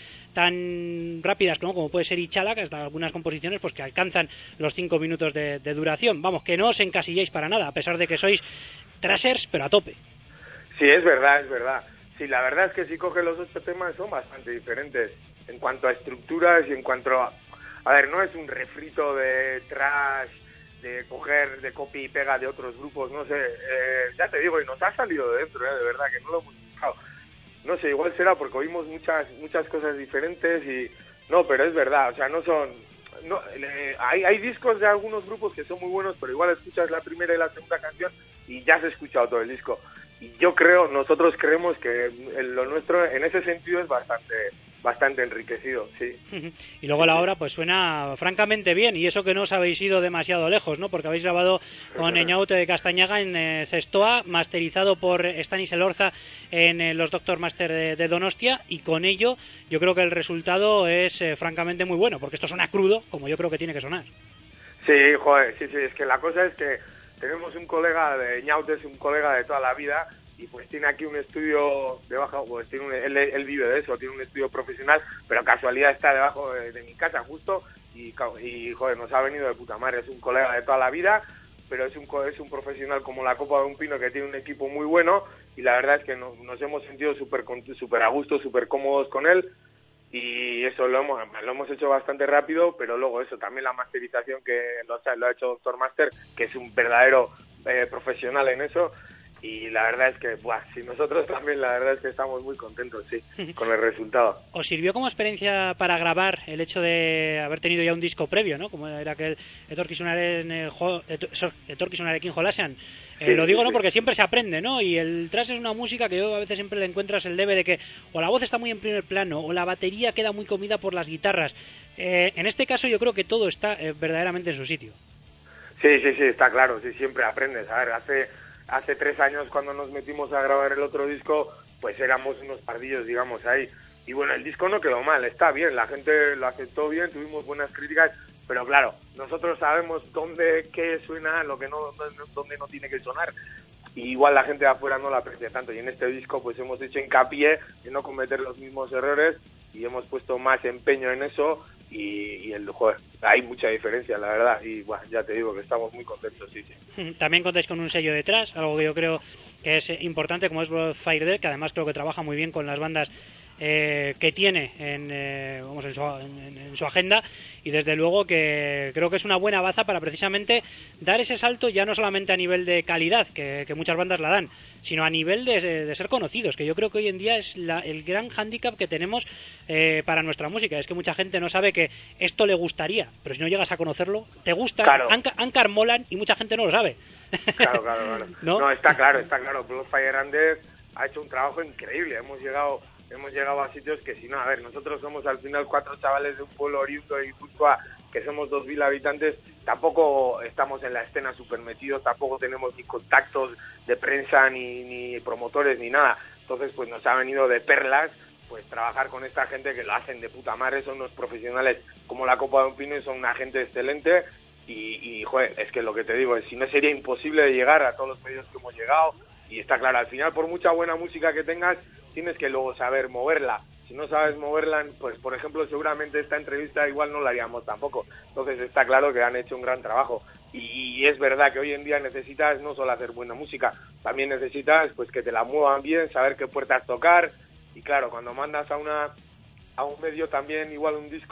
tan rápidas, ¿no?, como puede ser Ichala, que hasta algunas composiciones pues que alcanzan los cinco minutos de, de duración. Vamos, que no os encasilléis para nada, a pesar de que sois trashers, pero a tope. Sí, es verdad, es verdad. Sí, la verdad es que si coges los ocho temas son bastante diferentes en cuanto a estructuras y en cuanto a... A ver, no es un refrito de trash, de coger, de copia y pega de otros grupos, no sé, eh, ya te digo, y nos ha salido de dentro, eh, de verdad, que no lo hemos buscado. No sé, igual será porque oímos muchas muchas cosas diferentes y... No, pero es verdad, o sea, no son... no eh, hay, hay discos de algunos grupos que son muy buenos, pero igual escuchas la primera y la segunda canción y ya has escuchado todo el disco. Y yo creo, nosotros creemos que lo nuestro en ese sentido es bastante... bastante enriquecido, sí. Y luego la obra pues suena francamente bien, y eso que no os habéis ido demasiado lejos, ¿no? Porque habéis grabado con Eñaute de Castañaga en eh, Zestoa, masterizado por Stanis Elorza en eh, los Doctor Master de, de Donostia, y con ello yo creo que el resultado es eh, francamente muy bueno, porque esto suena crudo, como yo creo que tiene que sonar. Sí, joder, sí, sí, es que la cosa es que tenemos un colega de Eñaute, es un colega de toda la vida, y pues tiene aquí un estudio debajo, pues tiene un, él, él vive de eso, tiene un estudio profesional, pero casualidad está debajo de, de mi casa justo, y, y joder, nos ha venido de puta madre, es un colega de toda la vida, pero es un es un profesional como la copa de un pino, que tiene un equipo muy bueno, y la verdad es que nos, nos hemos sentido súper súper a gusto, súper cómodos con él, y eso lo hemos, lo hemos hecho bastante rápido, pero luego eso, también la masterización que lo, lo ha hecho Doctor Master, que es un verdadero eh, profesional en eso. Y la verdad es que, buah, sí, nosotros también la verdad es que estamos muy contentos, sí, con el resultado. ¿Os sirvió como experiencia para grabar el hecho de haber tenido ya un disco previo, ¿no? Como era aquel Etorkizunarekin Jolasean. Eh, sí, lo digo, sí, ¿no? Sí. Porque siempre se aprende, ¿no? Y el trash es una música que yo a veces siempre le encuentras el debe de que o la voz está muy en primer plano o la batería queda muy comida por las guitarras. Eh, en este caso yo creo que todo está eh, verdaderamente en su sitio. Sí, sí, sí, está claro, sí, siempre aprendes. A ver, hace... Hace tres años cuando nos metimos a grabar el otro disco, pues éramos unos pardillos, digamos, ahí. Y bueno, el disco no quedó mal, está bien, la gente lo aceptó bien, tuvimos buenas críticas, pero claro, nosotros sabemos dónde, qué suena, lo que no, dónde no tiene que sonar. Y igual la gente de afuera no lo aprecia tanto. Y en este disco pues hemos hecho hincapié en no cometer los mismos errores y hemos puesto más empeño en eso. Y, y el joder, hay mucha diferencia, la verdad, y bueno, ya te digo que estamos muy contentos, sí, sí. También contáis con un sello detrás, algo que yo creo que es importante, como es Fire Dead, que además creo que trabaja muy bien con las bandas eh, que tiene en, eh, vamos, en, su, en, en su agenda, y desde luego que creo que es una buena baza para precisamente dar ese salto, ya no solamente a nivel de calidad, que, que muchas bandas la dan, sino a nivel de, de ser conocidos, que yo creo que hoy en día es la, el gran hándicap que tenemos eh, para nuestra música. Es que mucha gente no sabe que esto le gustaría, pero si no llegas a conocerlo, te gusta, claro. Ancar molan y mucha gente no lo sabe. Claro, claro, claro. ¿No? No, está claro, está claro. Bloodfire Under ha hecho un trabajo increíble. Hemos llegado hemos llegado a sitios que si no, a ver, nosotros somos al final cuatro chavales de un pueblo oriundo de Guipúzcoa, que somos dos mil habitantes, tampoco estamos en la escena súper metidos, tampoco tenemos ni contactos de prensa, ni, ni promotores, ni nada. Entonces, pues nos ha venido de perlas, pues trabajar con esta gente que lo hacen de puta madre, son unos profesionales como la Copa de un Pino y son una gente excelente. Y, y, joder, es que lo que te digo es, si no sería imposible de llegar a todos los medios que hemos llegado, y está claro, al final por mucha buena música que tengas, tienes que luego saber moverla. Si no sabes moverla, pues por ejemplo, seguramente esta entrevista igual no la haríamos tampoco. Entonces está claro que han hecho un gran trabajo. Y, y es verdad que hoy en día necesitas no solo hacer buena música, también necesitas pues que te la muevan bien, saber qué puertas tocar. Y claro, cuando mandas a una... a un medio también, igual un disco,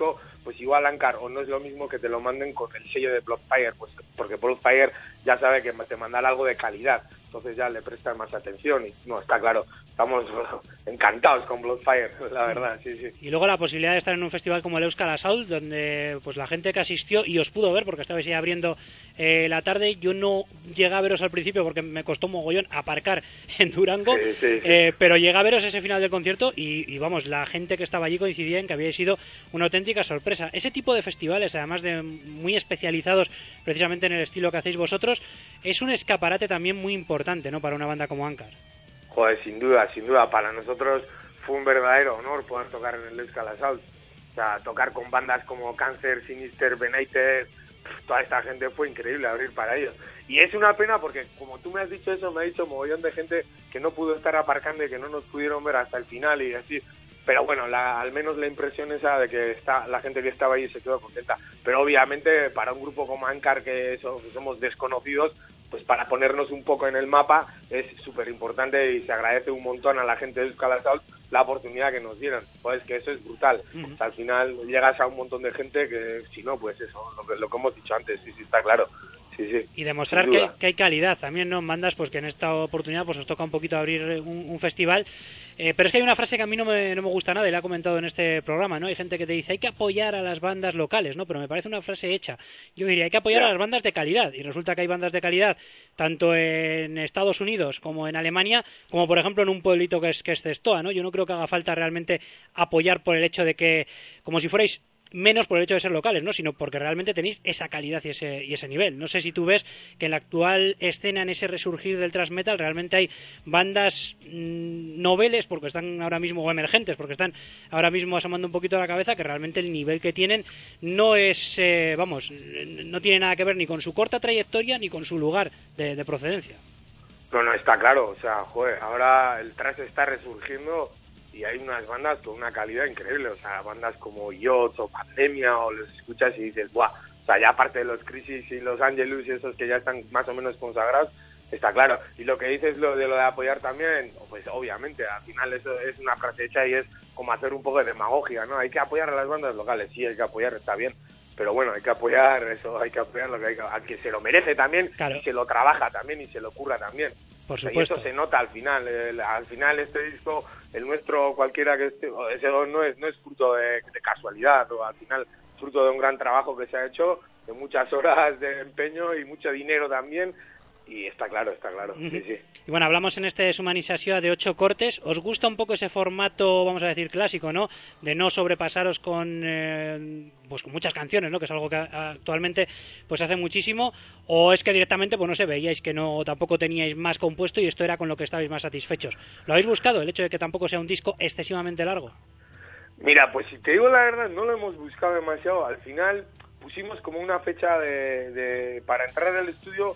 pues igual Ancar o no es lo mismo que te lo manden con el sello de Bloodfire, pues porque Bloodfire ya sabe que te mandará algo de calidad, entonces ya le prestan más atención y no, está claro, estamos encantados con Bloodfire, la verdad, sí, sí. Y luego la posibilidad de estar en un festival como el Euskal Assault, donde pues la gente que asistió y os pudo ver, porque estabais ahí abriendo eh, la tarde, yo no llegué a veros al principio porque me costó mogollón aparcar en Durango, sí, sí, sí. Eh, pero llegué a veros ese final del concierto y, y vamos, la gente que estaba allí coincidía en que había sido una auténtica sorpresa. Ese tipo de festivales, además de muy especializados precisamente en el estilo que hacéis vosotros, es un escaparate también muy importante, ¿no?, para una banda como Ancar. Joder, sin duda, sin duda, para nosotros fue un verdadero honor poder tocar en el Euskal Assault. O sea, tocar con bandas como Cancer, Sinister, Benítez, toda esta gente fue increíble abrir para ellos. Y es una pena porque, como tú me has dicho eso, me ha dicho mogollón de gente que no pudo estar aparcando y que no nos pudieron ver hasta el final y así. Pero bueno, la, al menos la impresión esa de que está la gente que estaba ahí se quedó contenta. Pero obviamente para un grupo como Ancar, que, eso, que somos desconocidos, pues para ponernos un poco en el mapa es súper importante y se agradece un montón a la gente de Euskal Assault la oportunidad que nos dieran. Pues que eso es brutal. Uh-huh. O sea, al final llegas a un montón de gente que si no, pues eso, lo que, lo que hemos dicho antes, sí, sí, está claro. Sí, sí, y demostrar que, que hay calidad también, ¿no? Bandas, pues que en esta oportunidad pues os toca un poquito abrir un, un festival, eh, pero es que hay una frase que a mí no me, no me gusta nada y la he comentado en este programa, ¿no? Hay gente que te dice hay que apoyar a las bandas locales, ¿no? Pero me parece una frase hecha. Yo diría hay que apoyar yeah. a las bandas de calidad, y resulta que hay bandas de calidad tanto en Estados Unidos como en Alemania, como por ejemplo en un pueblito que es, que es Zestoa, ¿no? Yo no creo que haga falta realmente apoyar por el hecho de que, como si fuerais menos por el hecho de ser locales, ¿no? Sino porque realmente tenéis esa calidad y ese, y ese nivel. No sé si tú ves que en la actual escena, en ese resurgir del thrash metal, realmente hay bandas mmm, noveles, porque están ahora mismo, o emergentes, porque están ahora mismo asomando un poquito la cabeza, que realmente el nivel que tienen no es, eh, vamos, no tiene nada que ver ni con su corta trayectoria ni con su lugar de, de procedencia. No, no, está claro, o sea, joder, ahora el thrash está resurgiendo y hay unas bandas con una calidad increíble, o sea, bandas como Yots o Pandemia, o los escuchas y dices, ¡buah! O sea, ya aparte de los Crisis y los Angelus y esos que ya están más o menos consagrados, está claro. Y lo que dices lo de lo de apoyar también, pues obviamente, al final eso es una frase hecha y es como hacer un poco de demagogia, ¿no? Hay que apoyar a las bandas locales, sí, hay que apoyar, está bien, pero bueno, hay que apoyar eso, hay que apoyar lo que hay que, a quien se lo merece también, claro. Y se lo trabaja también y se lo curra también. Por supuesto. Y eso se nota al final, el, al final este disco, el nuestro, cualquiera que esté, ese no es, no es fruto de, de casualidad, o al final fruto de un gran trabajo que se ha hecho, de muchas horas de empeño y mucho dinero también. Y está claro, está claro. Uh-huh. Sí, sí. Y bueno, hablamos en este Deshumanización de ocho cortes. ¿Os gusta un poco ese formato, vamos a decir, clásico, ¿no? De no sobrepasaros con, eh, pues con muchas canciones, ¿no? Que es algo que actualmente pues hace muchísimo. ¿O es que directamente, pues no sé, veíais que no tampoco teníais más compuesto y esto era con lo que estabais más satisfechos? ¿Lo habéis buscado, el hecho de que tampoco sea un disco excesivamente largo? Mira, pues si te digo la verdad, no lo hemos buscado demasiado. Al final pusimos como una fecha de, de para entrar al estudio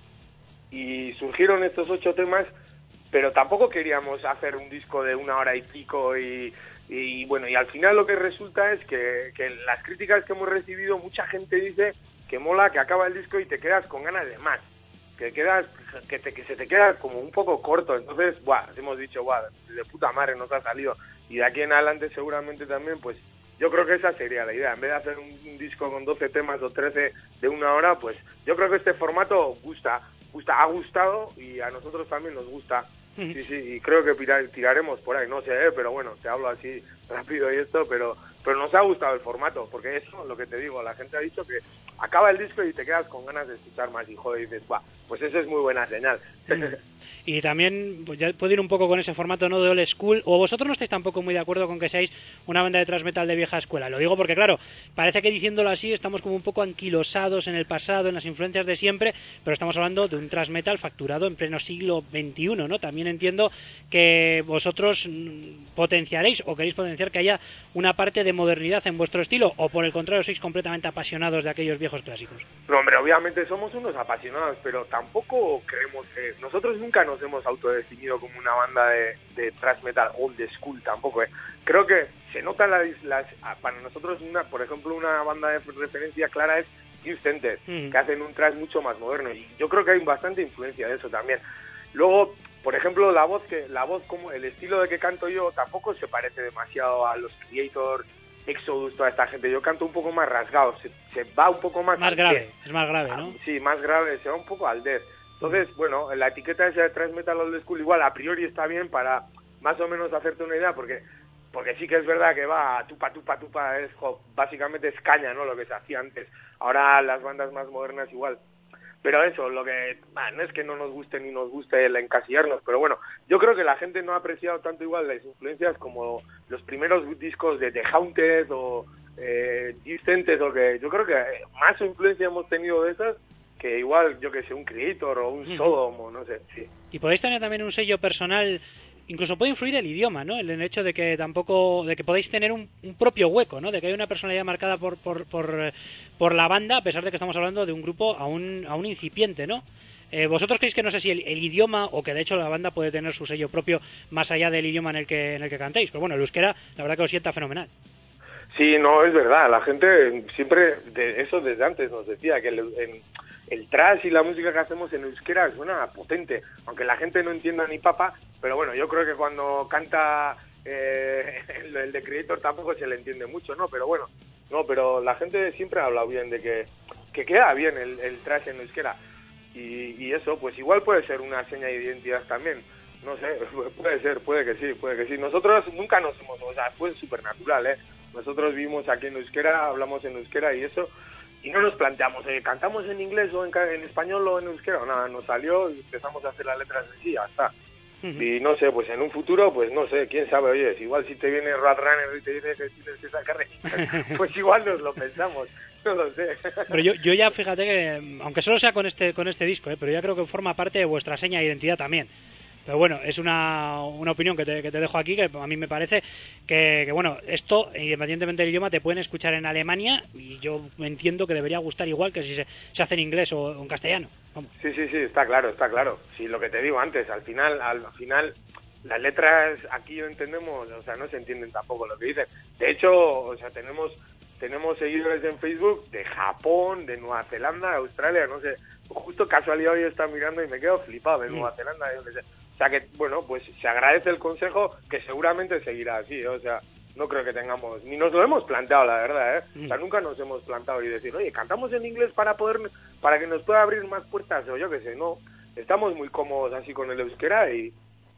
y surgieron estos ocho temas, pero tampoco queríamos hacer un disco de una hora y pico y, y bueno, y al final lo que resulta es que, que las críticas que hemos recibido, mucha gente dice que mola, que acaba el disco y te quedas con ganas de más, que quedas que, te, que se te queda como un poco corto, entonces, buah, hemos dicho, buah, de puta madre nos ha salido, y de aquí en adelante seguramente también, pues yo creo que esa sería la idea, en vez de hacer un, un disco con doce temas o trece de una hora, pues yo creo que este formato gusta, gusta, ha gustado y a nosotros también nos gusta. Sí, sí, y creo que tirar, tiraremos por ahí, no sé, ¿eh? Pero bueno, te hablo así rápido y esto, pero pero nos ha gustado el formato, porque eso, lo que te digo, la gente ha dicho que acaba el disco y te quedas con ganas de escuchar más, y joder, dices, ¡buah! Pues eso es muy buena señal. Y también pues ya puedo ir un poco con ese formato, ¿no?, de old school, o vosotros no estáis tampoco muy de acuerdo con que seáis una banda de thrash metal de vieja escuela. Lo digo porque, claro, parece que diciéndolo así estamos como un poco anquilosados en el pasado, en las influencias de siempre, pero estamos hablando de un thrash metal facturado en pleno siglo veintiuno, ¿no? También entiendo que vosotros potenciaréis o queréis potenciar que haya una parte de modernidad en vuestro estilo, o por el contrario sois completamente apasionados de aquellos viejos clásicos. No, hombre, obviamente somos unos apasionados, pero tampoco creemos que... Nosotros nunca nos hemos autodefinido como una banda de, de thrash metal old school tampoco, ¿eh? Creo que se notan las, las... Para nosotros, una, por ejemplo, una banda de referencia clara es Youth Center, mm. que hacen un thrash mucho más moderno, y yo creo que hay bastante influencia de eso también. Luego, por ejemplo, la voz, que la voz como el estilo de que canto yo tampoco se parece demasiado a los Creator Exodus, toda esta gente. Yo canto un poco más rasgado, se, se va un poco más... Más grave, death. Es más grave, ¿no? Ah, sí, más grave, se va un poco al death. Entonces, bueno, la etiqueta esa de thrash metal old school igual a priori está bien para más o menos hacerte una idea, porque porque sí que es verdad que va tupa, tupa, tupa, es jo, básicamente es caña, ¿no? Lo que se hacía antes. Ahora las bandas más modernas igual. Pero eso, lo que bah, no es que no nos guste ni nos guste el encasillarnos, pero bueno, yo creo que la gente no ha apreciado tanto igual las influencias como los primeros discos de The Haunted o eh, Discentes, o que yo creo que más influencia hemos tenido de esas que igual, yo que sé, un Creator o un Sodom o no sé, sí. Y podéis tener también un sello personal, incluso puede influir el idioma, ¿no? El, el hecho de que tampoco, de que podéis tener un, un propio hueco, ¿no? De que hay una personalidad marcada por, por, por, por la banda, a pesar de que estamos hablando de un grupo aún, aún incipiente, ¿no? Eh, ¿Vosotros creéis que no sé si el, el idioma, o que de hecho la banda puede tener su sello propio más allá del idioma en el que, en el que cantéis? Pero bueno, el euskera, la verdad que os sienta fenomenal. Sí, no, es verdad, la gente siempre, de eso desde antes nos decía, que el, en, el thrash y la música que hacemos en euskera suena potente, aunque la gente no entienda ni papa, pero bueno, yo creo que cuando canta eh, el, el de Creator tampoco se le entiende mucho, ¿no? Pero bueno, no, pero la gente siempre ha hablado bien de que, que queda bien el, el thrash en euskera, y, y eso, pues igual puede ser una seña de identidad también. No sé, puede ser, puede que sí, puede que sí. Nosotros nunca nos hemos, o sea, fue súper natural, ¿eh? Nosotros vivimos aquí en euskera, hablamos en euskera y eso, y no nos planteamos, eh, ¿cantamos en inglés o en, en español o en euskera? Nada, nos salió y empezamos a hacer las letras así, ya está. Uh-huh. Y no sé, pues en un futuro, pues no sé, quién sabe, oye, si igual si te viene Roadrunner y te dice que tienes que sacar pues igual nos lo pensamos. No lo sé. Pero yo, yo ya fíjate que, aunque solo sea con este con este disco, ¿eh? Pero ya creo que forma parte de vuestra seña de identidad también. Pero bueno, es una, una opinión que te, que te dejo aquí, que a mí me parece que, que, bueno, esto, independientemente del idioma, te pueden escuchar en Alemania y yo entiendo que debería gustar igual que si se, se hace en inglés o en castellano. Vamos. Sí, sí, sí, está claro, está claro. Sí, lo que te digo antes, al final, al final, las letras aquí no entendemos, o sea, no se entienden tampoco lo que dicen. De hecho, o sea, tenemos... Tenemos seguidores en Facebook de Japón, de Nueva Zelanda, de Australia, no sé. Justo casualidad hoy está mirando y me quedo flipado de Nueva Zelanda. Yo qué sé. O sea que, bueno, pues se agradece el consejo, que seguramente seguirá así, ¿eh? O sea, no creo que tengamos... Ni nos lo hemos planteado, la verdad, ¿eh? O sea, nunca nos hemos planteado y decir, oye, cantamos en inglés para poder para que nos pueda abrir más puertas, o yo qué sé, no. Estamos muy cómodos así con el euskera y...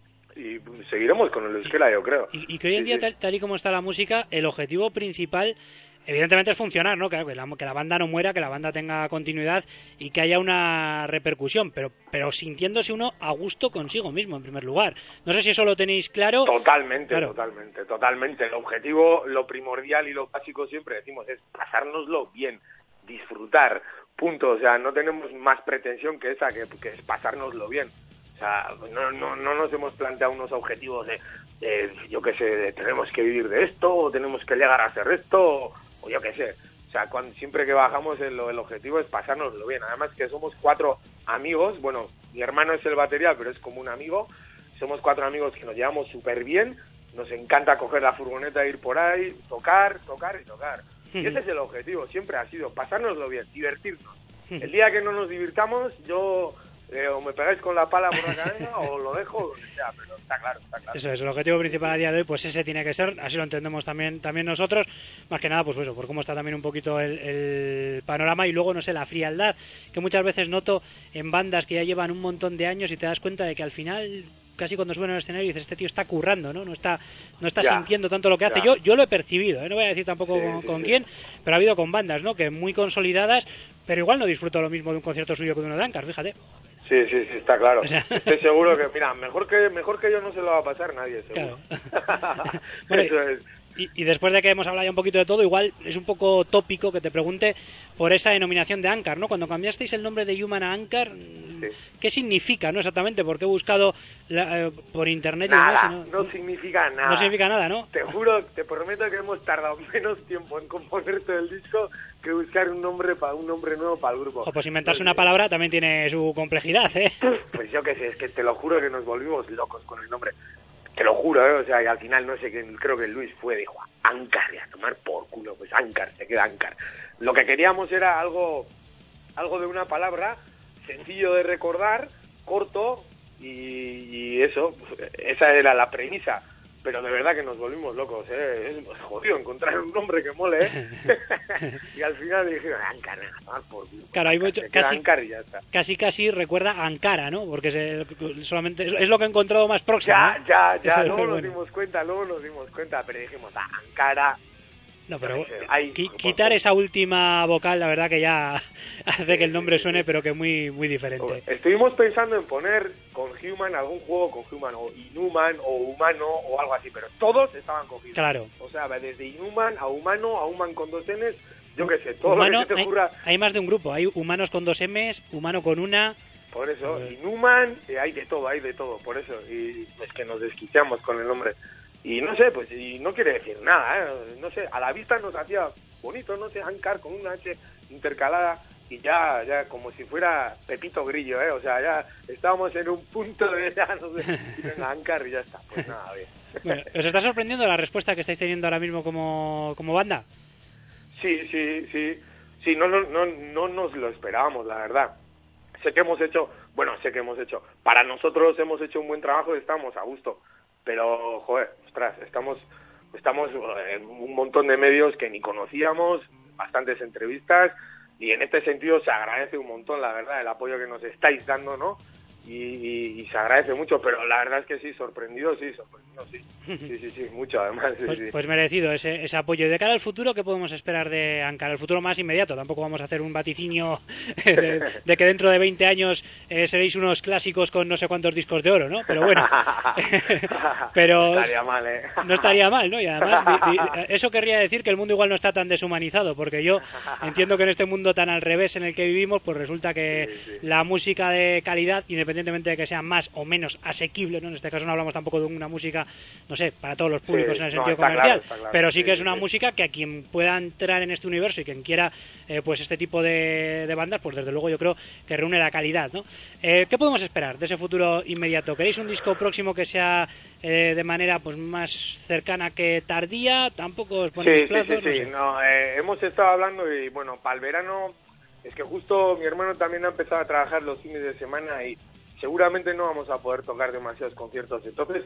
y seguiremos con el euskera, yo creo. Y, y que hoy en día, sí, tal, tal y como está la música, el objetivo principal... Evidentemente es funcionar, ¿no? Claro, que la, que la banda no muera, que la banda tenga continuidad y que haya una repercusión, pero pero sintiéndose uno a gusto consigo mismo, en primer lugar. No sé si eso lo tenéis claro. Totalmente, claro. totalmente, totalmente. El objetivo, lo primordial y lo básico siempre decimos es pasárnoslo bien, disfrutar, punto. O sea, no tenemos más pretensión que esa, que, que es pasárnoslo bien. O sea, no, no, no nos hemos planteado unos objetivos de, de yo qué sé, de tenemos que vivir de esto, o tenemos que llegar a hacer esto, o, o yo qué sé. O sea, cuando, siempre que bajamos el, el objetivo es pasárnoslo bien. Además que somos cuatro amigos, bueno, mi hermano es el batería, pero es como un amigo. Somos cuatro amigos que nos llevamos súper bien, nos encanta coger la furgoneta e ir por ahí, tocar, tocar y tocar. Uh-huh. Y ese es el objetivo, siempre ha sido pasárnoslo bien, divertirnos. Uh-huh. El día que no nos divirtamos, yo... Eh, o me pegáis con la pala por la cabeza o lo dejo o lo que sea, pero está claro, está claro. Eso es, el objetivo principal a día de hoy, pues ese tiene que ser, así lo entendemos también también nosotros, más que nada, pues eso, por cómo está también un poquito el, el panorama y luego, no sé, la frialdad, que muchas veces noto en bandas que ya llevan un montón de años y te das cuenta de que al final... casi cuando suben al escenario dices, este tío está currando, ¿no? No está no está ya, sintiendo tanto lo que hace. Yo yo lo he percibido, ¿eh? No voy a decir tampoco sí, con, sí, con sí. quién, pero ha habido con bandas, ¿no? Que muy consolidadas, pero igual no disfruto lo mismo de un concierto suyo que de uno de Ancar, fíjate. Sí, sí, sí, está claro. O sea... Estoy seguro que, mira, mejor que mejor que yo no se lo va a pasar nadie, seguro. Claro. Bueno, eso es. Y, y después de que hemos hablado ya un poquito de todo, igual es un poco tópico que te pregunte por esa denominación de Ancar, ¿no? Cuando cambiasteis el nombre de Human a Ancar, sí. ¿Qué significa, no exactamente? Porque he buscado la, eh, por internet nada, y demás, no, no significa nada. No significa nada, ¿no? Te juro, te prometo que hemos tardado menos tiempo en componer todo el disco que buscar un nombre para un nombre nuevo para el grupo. O pues inventarse una palabra también tiene su complejidad, ¿eh? Pues yo qué sé, es que te lo juro que nos volvimos locos con el nombre. Te lo juro, ¿eh? O sea, y al final no sé, creo que Luis fue, dijo, Ancar, y a tomar por culo, pues Ancar, se queda Ancar. Lo que queríamos era algo, algo de una palabra, sencillo de recordar, corto, y, y eso, esa era la premisa. pero de verdad que nos volvimos locos, ¿eh? Es jodido encontrar un nombre que mole, ¿eh? Y al final dije, Ankar, nada, por claro, hay mucho, casi, Ankar y ya está. Casi, casi recuerda a Ankara, ¿no? Porque se, solamente es, es lo que he encontrado más próximo. Ya, ¿no? ya, ya, luego bueno. nos dimos cuenta, luego nos dimos cuenta, pero dijimos, ah, Ankara... No, pero hay, qui quitar esa última vocal, la verdad que ya hace que el nombre suene, pero que muy muy diferente. Estuvimos pensando en poner con Human algún juego con Human, o Inhuman, o Humano, o algo así, pero todos estaban cogidos. Claro. O sea, desde Inhuman a Humano, a Human con dos N's, yo qué sé, todo humano, lo que se te ocurra. Hay, hay más de un grupo, hay humanos con dos M's, humano con una... Por eso, eh. Inhuman, eh, hay de todo, hay de todo, por eso, y es que nos desquiciamos con el nombre. Y no sé, pues, y no quiere decir nada, ¿eh? No sé, a la vista nos hacía bonito, no sé, Ankar con una H intercalada y ya, ya como si fuera Pepito Grillo, ¿eh? O sea, ya estábamos en un punto de ya, no sé, venga, Ankar y ya está, pues nada, bien. Bueno, ¿os está sorprendiendo la respuesta que estáis teniendo ahora mismo como, como banda? Sí, sí, sí, sí, no, no, no, no nos lo esperábamos, la verdad. Sé que hemos hecho, bueno, sé que hemos hecho, para nosotros hemos hecho un buen trabajo y estamos a gusto. Pero, joder, ostras, estamos, estamos en un montón de medios que ni conocíamos, bastantes entrevistas, y en este sentido se agradece un montón, la verdad, el apoyo que nos estáis dando, ¿no? Y, y, y se agradece mucho, pero la verdad es que sí, sorprendido, sí, sorprendido, sí. Sí, sí, sí, mucho además. Sí, pues, sí. pues merecido ese, ese apoyo. Y de cara al futuro, ¿qué podemos esperar de Ankar? El futuro más inmediato, tampoco vamos a hacer un vaticinio de, de que dentro de veinte años eh, seréis unos clásicos con no sé cuántos discos de oro, ¿no? Pero bueno, pero no estaría mal, ¿eh? No estaría mal, ¿no? Y además, di, di, eso querría decir que el mundo igual no está tan deshumanizado, porque yo entiendo que en este mundo tan al revés en el que vivimos, pues resulta que sí, sí. la música de calidad, independientemente de que sea más o menos asequible, ¿no? En este caso no hablamos tampoco de una música, no sé, para todos los públicos sí, en el sentido no, comercial, claro, claro. Pero sí, sí que es una sí, música que a quien pueda entrar en este universo y quien quiera eh, pues este tipo de, de bandas, pues desde luego yo creo que reúne la calidad, ¿no? Eh, ¿Qué podemos esperar de ese futuro inmediato? ¿Queréis un disco próximo que sea eh, de manera pues más cercana que tardía? Tampoco os ponéis sí, plazos, sí, sí, no sí. sé. No, eh, hemos estado hablando y bueno, para el verano es que justo mi hermano también ha empezado a trabajar los fines de semana y seguramente no vamos a poder tocar demasiados conciertos, entonces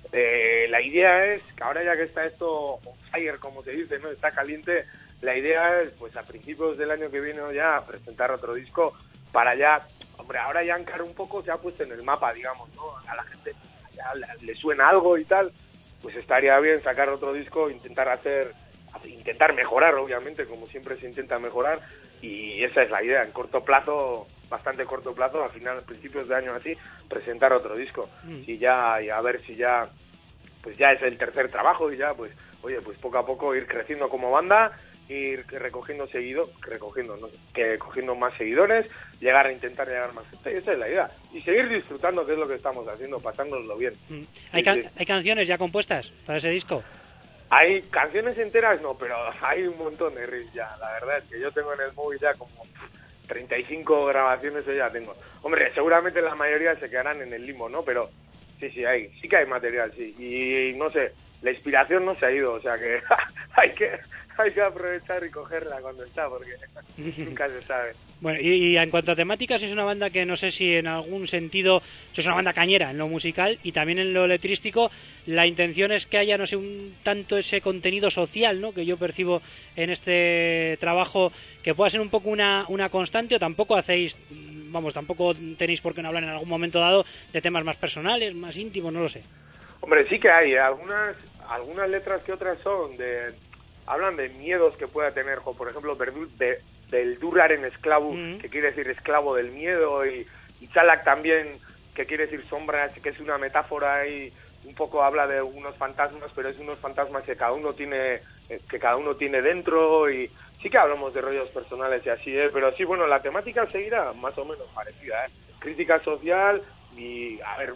eh, la idea es que ahora ya que está esto on fire, como se dice, no está caliente, la idea es pues a principios del año que viene ya presentar otro disco para ya, hombre, ahora ya Ankar un poco se ha puesto en el mapa, digamos, ¿no? A la gente ya le suena algo y tal, pues estaría bien sacar otro disco, intentar hacer, intentar mejorar, obviamente, como siempre se intenta mejorar, y esa es la idea, en corto plazo, bastante corto plazo, al final, a principios de año así, presentar otro disco, mm. y ya, y a ver si ya, pues ya es el tercer trabajo, y ya, pues, oye, pues poco a poco ir creciendo como banda, ir recogiendo seguido, recogiendo, no, que cogiendo más seguidores, llegar a intentar llegar más gente, esa es la idea, y seguir disfrutando, que es lo que estamos haciendo, pasándonoslo bien. Mm. ¿Hay, sí, can sí. ¿Hay canciones ya compuestas para ese disco? Hay canciones enteras, no, pero hay un montón de riffs ya, la verdad es que yo tengo en el móvil ya como treinta y cinco grabaciones, yo ya tengo. Hombre, seguramente la mayoría se quedarán en el limbo, ¿no? Pero sí, sí, hay, sí que hay material, sí, y no sé, la inspiración no se ha ido, o sea que hay que hay que aprovechar y cogerla cuando está, porque nunca se sabe. Bueno, y, y en cuanto a temáticas, es una banda que no sé si en algún sentido es una banda cañera en lo musical y también en lo letrístico. La intención es que haya, no sé, un tanto ese contenido social, ¿no?, que yo percibo en este trabajo, que pueda ser un poco una, una constante, o tampoco hacéis, vamos, tampoco tenéis por qué no hablar en algún momento dado de temas más personales, más íntimos, no lo sé. Hombre, sí que hay, algunas algunas letras que otras son de... hablan de miedos que pueda tener, o por ejemplo, de, del Durar en esclavo, mm. que quiere decir esclavo del miedo, y, y Chalak también, que quiere decir sombras, que es una metáfora, y un poco habla de unos fantasmas, pero es unos fantasmas que cada uno tiene que cada uno tiene dentro, y sí que hablamos de rollos personales y así, ¿eh? Pero sí, bueno, la temática seguirá más o menos parecida, ¿eh? Crítica social y, a ver,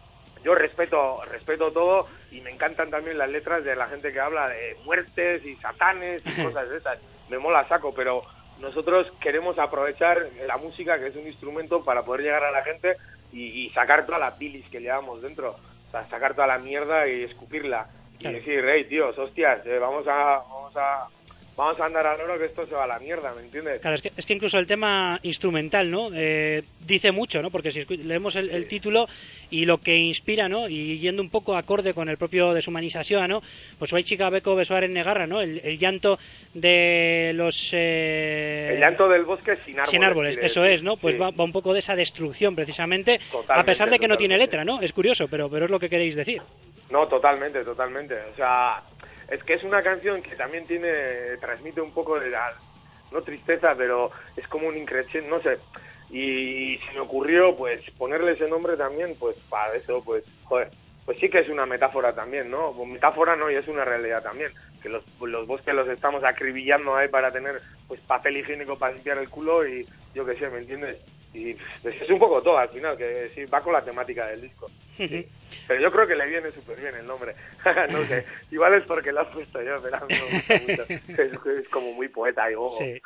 yo respeto respeto todo, y me encantan también las letras de la gente que habla de muertes y satanes y cosas de esas. Me mola saco, pero nosotros queremos aprovechar la música, que es un instrumento, para poder llegar a la gente y, y sacar toda la bilis que llevamos dentro, o sea, sacar toda la mierda y escupirla. Claro. Y decir, hey, tíos, hostias, eh, vamos a vamos a vamos a andar al oro que esto se va a la mierda, ¿me entiendes? Claro, es que, es que incluso el tema instrumental, ¿no? Eh, dice mucho, ¿no? Porque si leemos el, el título y lo que inspira, ¿no? Y yendo un poco acorde con el propio Deshumanización, ¿no? Pues hoy chica beco besoar en negarra, ¿no? El, el llanto de los... Eh... El llanto del bosque sin árboles. Sin árboles, eso es, ¿no? Pues sí. va, va un poco de esa destrucción, precisamente, totalmente, a pesar de que totalmente. No tiene letra, ¿no? Es curioso, pero, pero es lo que queréis decir. No, totalmente, totalmente. O sea... Es que es una canción que también tiene, transmite un poco de la, no tristeza, pero es como un increchendo, no sé. Y se me ocurrió, pues, ponerle ese nombre también, pues, para eso, pues, joder, pues sí que es una metáfora también, ¿no? Metáfora no, y es una realidad también. Que los, los bosques los estamos acribillando ahí para tener, pues, papel higiénico para limpiar el culo y yo qué sé, ¿me entiendes? Y pues, es un poco todo al final, que sí, va con la temática del disco. Sí. Pero yo creo que le viene súper bien el nombre. No sé, igual es porque lo has puesto yo, pero a mí me gusta mucho. Es, es como muy poeta y gogo. Sí.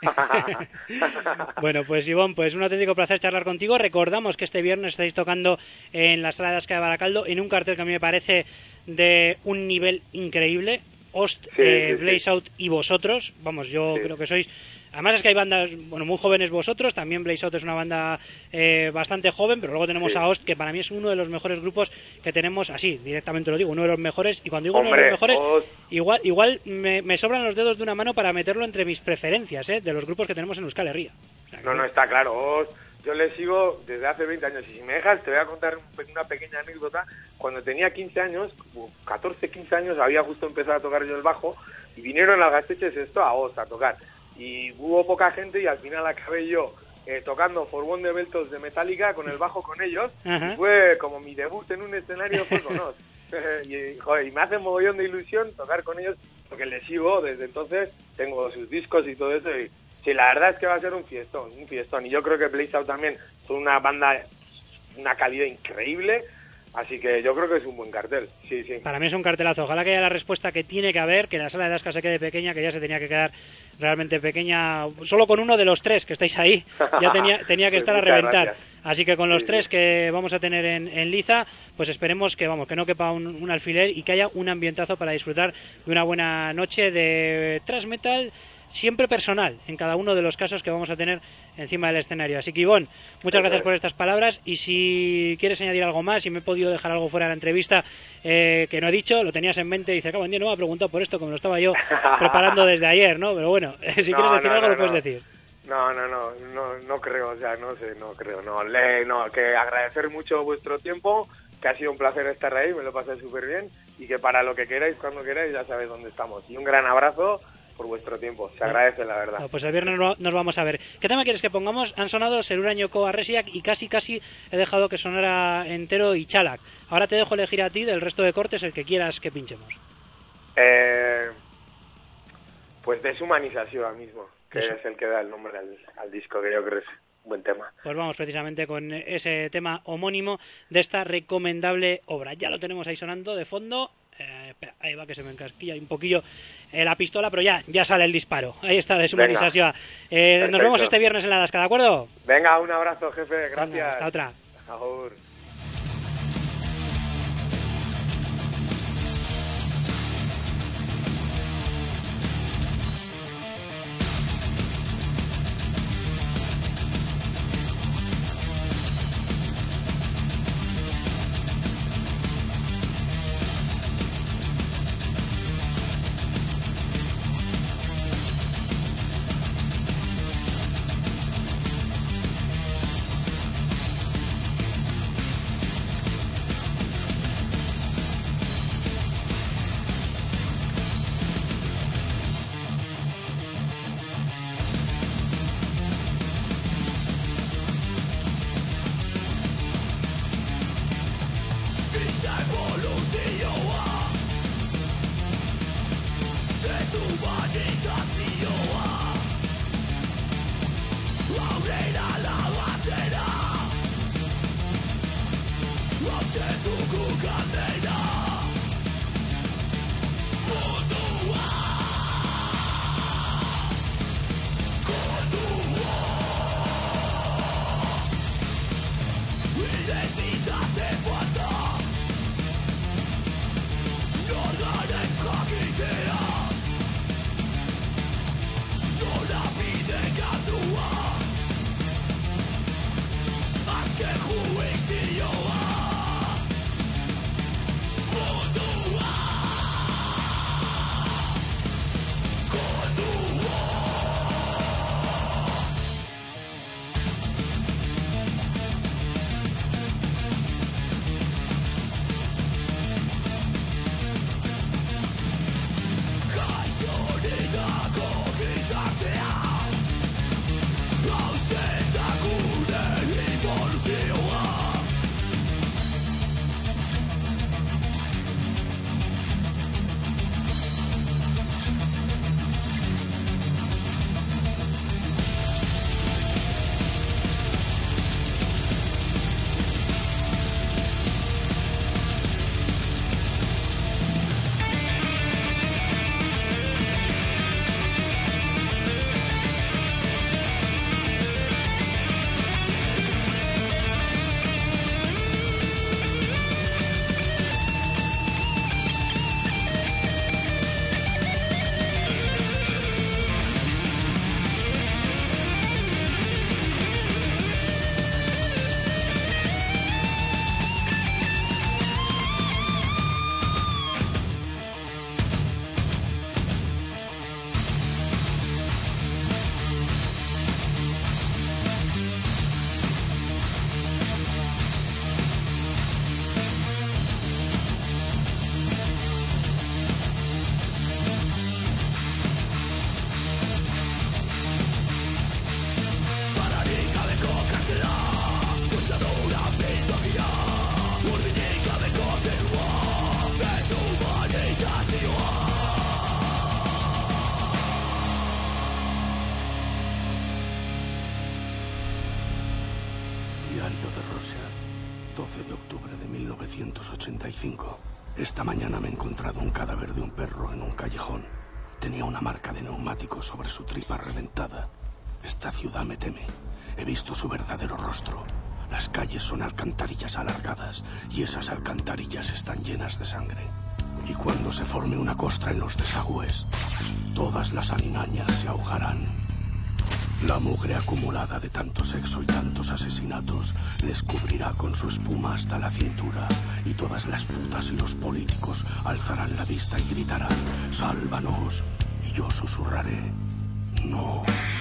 Bueno, pues Ivonne, pues un auténtico placer charlar contigo. Recordamos que este viernes estáis tocando en la Sala de Asca de Baracaldo en un cartel que a mí me parece de un nivel increíble. Host, sí, eh, sí, Blaze sí. Out y vosotros. Vamos, yo sí. creo que sois... Además es que hay bandas, bueno, muy jóvenes vosotros, también Blaze Out es una banda eh, bastante joven, pero luego tenemos sí. a Host, que para mí es uno de los mejores grupos que tenemos, así, directamente lo digo, uno de los mejores, y cuando digo Hombre, uno de los mejores, Host. igual igual me, me sobran los dedos de una mano para meterlo entre mis preferencias, ¿eh? De los grupos que tenemos en Euskal Herria. O sea, no, que... no, está claro, Host, yo le sigo desde hace veinte años, y si me dejas te voy a contar una pequeña anécdota. Cuando tenía quince años, catorce, quince años, había justo empezado a tocar yo el bajo, y vinieron al Gasteches esto a Host a tocar. Y hubo poca gente y al final acabé yo eh, tocando For One de Beltos de Metallica con el bajo con ellos. Uh-huh. Y fue como mi debut en un escenario fue con Oz. y, joder, y me hace un mogollón de ilusión tocar con ellos porque les sigo desde entonces, tengo sus discos y todo eso. Y sí, la verdad es que va a ser un fiestón, un fiestón. Y yo creo que Blaze Out también son una banda, una calidad increíble. Así que yo creo que es un buen cartel, sí, sí. Para mí es un cartelazo. Ojalá que haya la respuesta que tiene que haber, que la Sala de Asca se quede pequeña, que ya se tenía que quedar realmente pequeña. Solo con uno de los tres que estáis ahí ya tenía, tenía que pues estar a reventar. Gracias. Así que con los sí, tres sí. que vamos a tener en, en Liza, pues esperemos que vamos que no quepa un, un alfiler y que haya un ambientazo para disfrutar de una buena noche de thrash metal, siempre personal, en cada uno de los casos que vamos a tener encima del escenario. Así que Ivonne, muchas gracias por estas palabras, y si quieres añadir algo más, si me he podido dejar algo fuera de la entrevista eh, que no he dicho, lo tenías en mente y dices, acabo en día no me ha preguntado por esto, como lo estaba yo preparando desde ayer, ¿no? Pero bueno, si no, quieres decir no, algo no, lo puedes no. decir. No, no, no, no, no creo, o sea, no sé, no creo, no, le, no, que agradecer mucho vuestro tiempo, que ha sido un placer estar ahí, me lo pasé súper bien, y que para lo que queráis, cuando queráis, ya sabéis dónde estamos. Y un gran abrazo por vuestro tiempo, se agradece, la verdad. No, pues el viernes nos vamos a ver. ¿Qué tema quieres que pongamos? Han sonado Serurañoko, Arresiak y casi casi he dejado que sonara entero y Chalak. Ahora te dejo elegir a ti del resto de cortes el que quieras que pinchemos. Eh, pues Deshumanización mismo, que Eso. es el que da el nombre al, al disco, que yo creo que es un buen tema. Pues vamos precisamente con ese tema homónimo de esta recomendable obra. Ya lo tenemos ahí sonando de fondo. Eh, espera, ahí va que se me encasquilla un poquillo eh, la pistola, pero ya ya sale el disparo. Ahí está, Deshumanización. Eh, nos vemos este viernes en la Dasca, ¿de acuerdo? Venga, un abrazo, jefe, gracias. Venga, hasta otra. Agur. Diario de Rosia, doce de octubre de mil novecientos ochenta y cinco. Esta mañana me he encontrado un cadáver de un perro en un callejón. Tenía una marca de neumático sobre su tripa reventada. Esta ciudad me teme. He visto su verdadero rostro. Las calles son alcantarillas alargadas y esas alcantarillas están llenas de sangre. Y cuando se forme una costra en los desagües, todas las alimañas se ahogarán. La mugre acumulada de tanto sexo y tantos asesinatos les cubrirá con su espuma hasta la cintura, y todas las putas y los políticos alzarán la vista y gritarán: ¡sálvanos! Y yo susurraré: ¡no!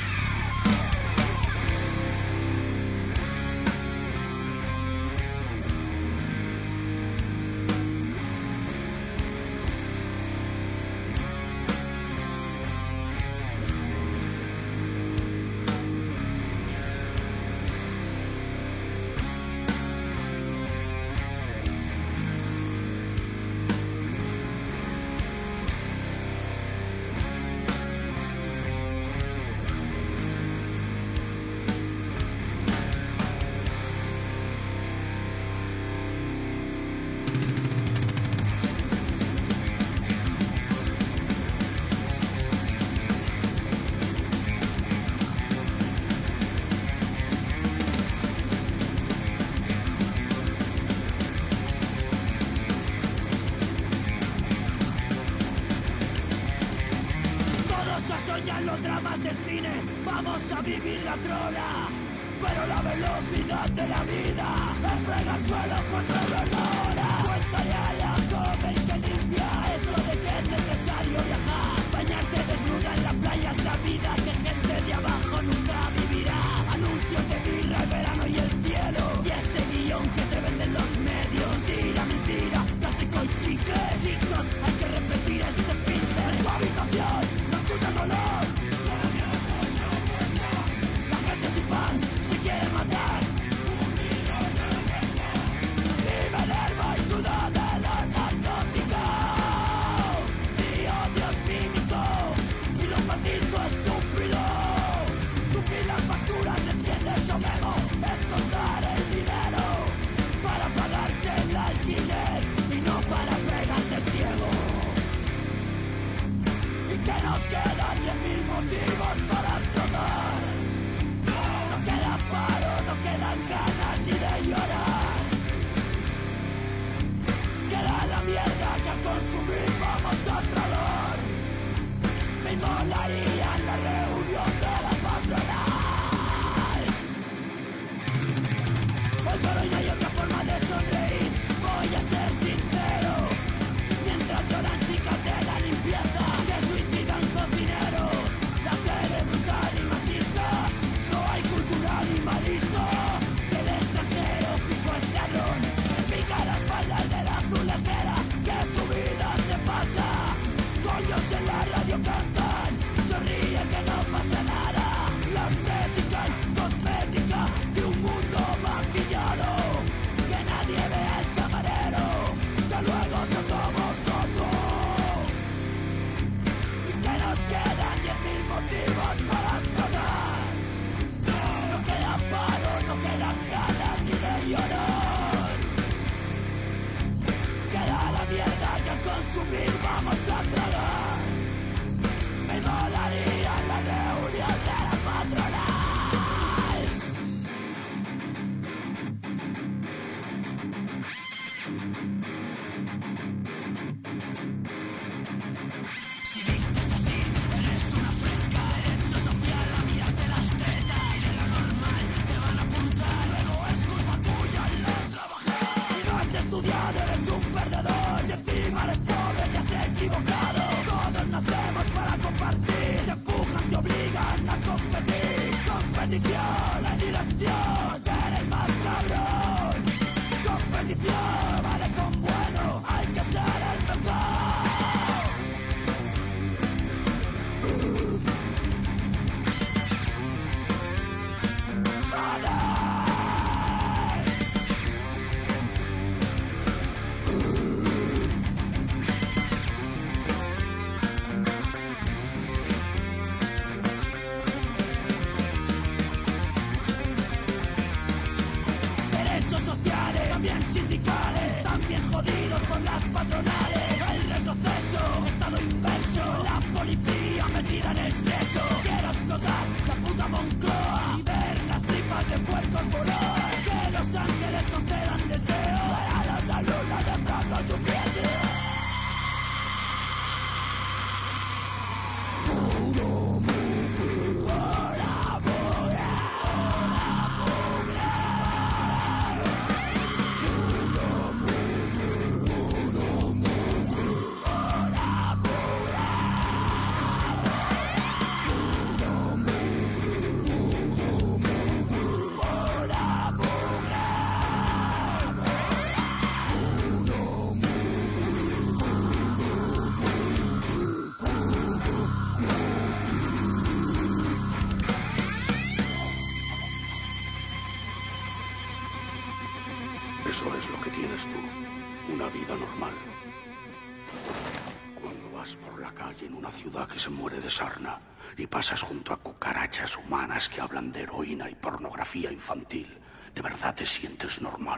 Los dramas del cine, vamos a vivir la trola, pero la velocidad de la vida es fregar el suelo por toda hora. Cuéntale a la joven que limpia eso de que es necesario viajar, bañarte desnuda en la playa es la vida que gente de abajo nunca vivirá. Anuncios de birra, el verano y el cielo, y ese guión que te venden los medios. Tira, mentira, plástico y chicle. Chicos, hay que repetir este filter. Tu habitación no escucha el dolor. Si quiere matar, vive en herba y suda de la narcótica. Y odios mímico y lo maldito estúpido. Subir las facturas, enciendes omego, es contar el dinero para pagarte el alquiler y no para pegarte el ciego. Y que nos quedan diez mil motivos para explotar. No queda paro, no quedan ganas ni de llorar. Queda la mierda que al consumir vamos a tragar. Me molaría en la reunión de la patronal. Competición en dirección, ser el más cabrón. Competición, vale con bueno, hay que ser el mejor. Derechos sociales, también sindicales, también jodidos por las patronales. El retroceso, estado inverso, la policía metida en el seso. Quiero explotar la puta Moncloa y ver las tripas de puercos volar. Que los ángeles concedan deseo para los alumnos de pronto su piel. Eso es lo que tienes tú, una vida normal. Cuando vas por la calle en una ciudad que se muere de sarna y pasas junto a cucarachas humanas que hablan de heroína y pornografía infantil, ¿de verdad te sientes normal?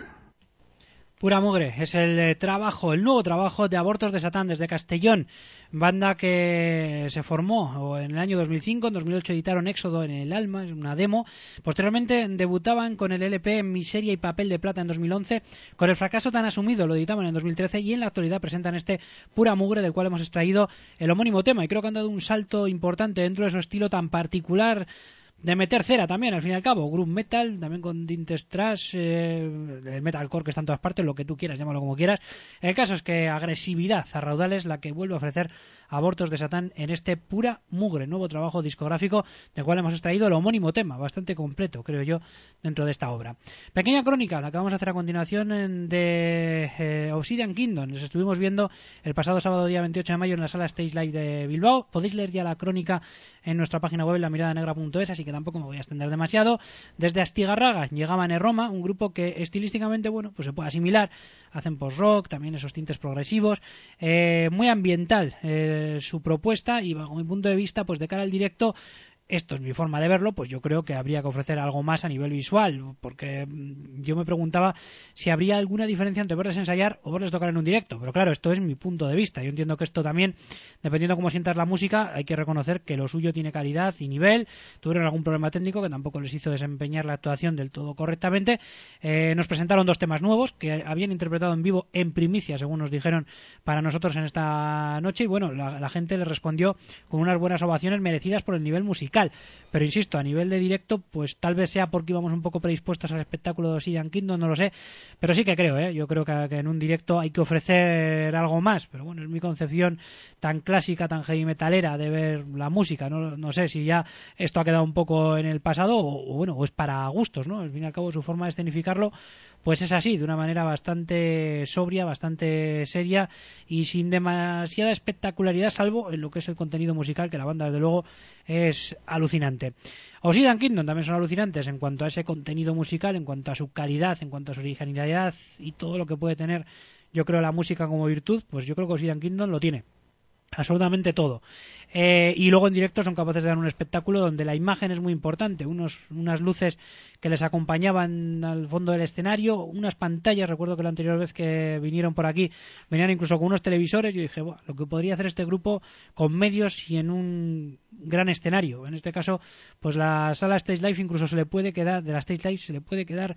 Pura Mugre es el eh, trabajo, el nuevo trabajo de Abortos de Satán desde Castellón, banda que se formó en el año dos mil cinco, en dos mil ocho editaron Éxodo en el Alma, es una demo, posteriormente debutaban con el L P Miseria y Papel de Plata en dos mil once, con el fracaso tan asumido lo editaban en dos mil trece y en la actualidad presentan este Pura Mugre del cual hemos extraído el homónimo tema y creo que han dado un salto importante dentro de su estilo tan particular de meter cera también, al fin y al cabo, groove metal, también con tintes thrash, eh, el metalcore que está en todas partes, lo que tú quieras, llámalo como quieras. El caso es que agresividad a raudales la que vuelve a ofrecer Abortos de Satán en este Pura Mugre, nuevo trabajo discográfico del cual hemos extraído el homónimo tema, bastante completo, creo yo, dentro de esta obra. Pequeña crónica, la que vamos a hacer a continuación de eh, Obsidian Kingdom. Les estuvimos viendo el pasado sábado día veintiocho de mayo en la sala Stage Live de Bilbao. Podéis leer ya la crónica en nuestra página web, la mirada negra punto es, así que tampoco me voy a extender demasiado. Desde Astigarraga llegaban en Roma, un grupo que estilísticamente, bueno, pues se puede asimilar, hacen post-rock, también esos tintes progresivos, eh, muy ambiental eh, su propuesta y bajo mi punto de vista, pues de cara al directo, esto es mi forma de verlo, pues yo creo que habría que ofrecer algo más a nivel visual, porque yo me preguntaba si habría alguna diferencia entre verles ensayar o verles tocar en un directo, pero claro, esto es mi punto de vista. Yo entiendo que esto también, dependiendo de cómo sientas la música, hay que reconocer que lo suyo tiene calidad y nivel. Tuvieron algún problema técnico que tampoco les hizo desempeñar la actuación del todo correctamente. Eh, nos presentaron dos temas nuevos que habían interpretado en vivo en primicia, según nos dijeron, para nosotros en esta noche, y bueno, la, la gente les respondió con unas buenas ovaciones merecidas por el nivel musical. Pero insisto, a nivel de directo, pues tal vez sea porque íbamos un poco predispuestos al espectáculo de Obsidian Kingdom, no lo sé, pero sí que creo, ¿eh? Yo creo que, que en un directo hay que ofrecer algo más, pero bueno, es mi concepción tan clásica, tan heavy metalera de ver la música, no, no sé si ya esto ha quedado un poco en el pasado o, o bueno, o es para gustos, ¿no? Al fin y al cabo su forma de escenificarlo pues es así, de una manera bastante sobria, bastante seria y sin demasiada espectacularidad, salvo en lo que es el contenido musical, que la banda desde luego es alucinante. Obsidian Kingdom también son alucinantes en cuanto a ese contenido musical, en cuanto a su calidad, en cuanto a su originalidad y todo lo que puede tener, yo creo, la música como virtud, pues yo creo que Obsidian Kingdom lo tiene. Absolutamente todo. Eh, y luego en directo son capaces de dar un espectáculo donde la imagen es muy importante, unos, unas luces que les acompañaban al fondo del escenario, unas pantallas. Recuerdo que la anterior vez que vinieron por aquí venían incluso con unos televisores. Yo dije, bueno, lo que podría hacer este grupo con medios y en un gran escenario. En este caso, pues la sala Stage Live incluso se le puede quedar, de la Stage Live se le puede quedar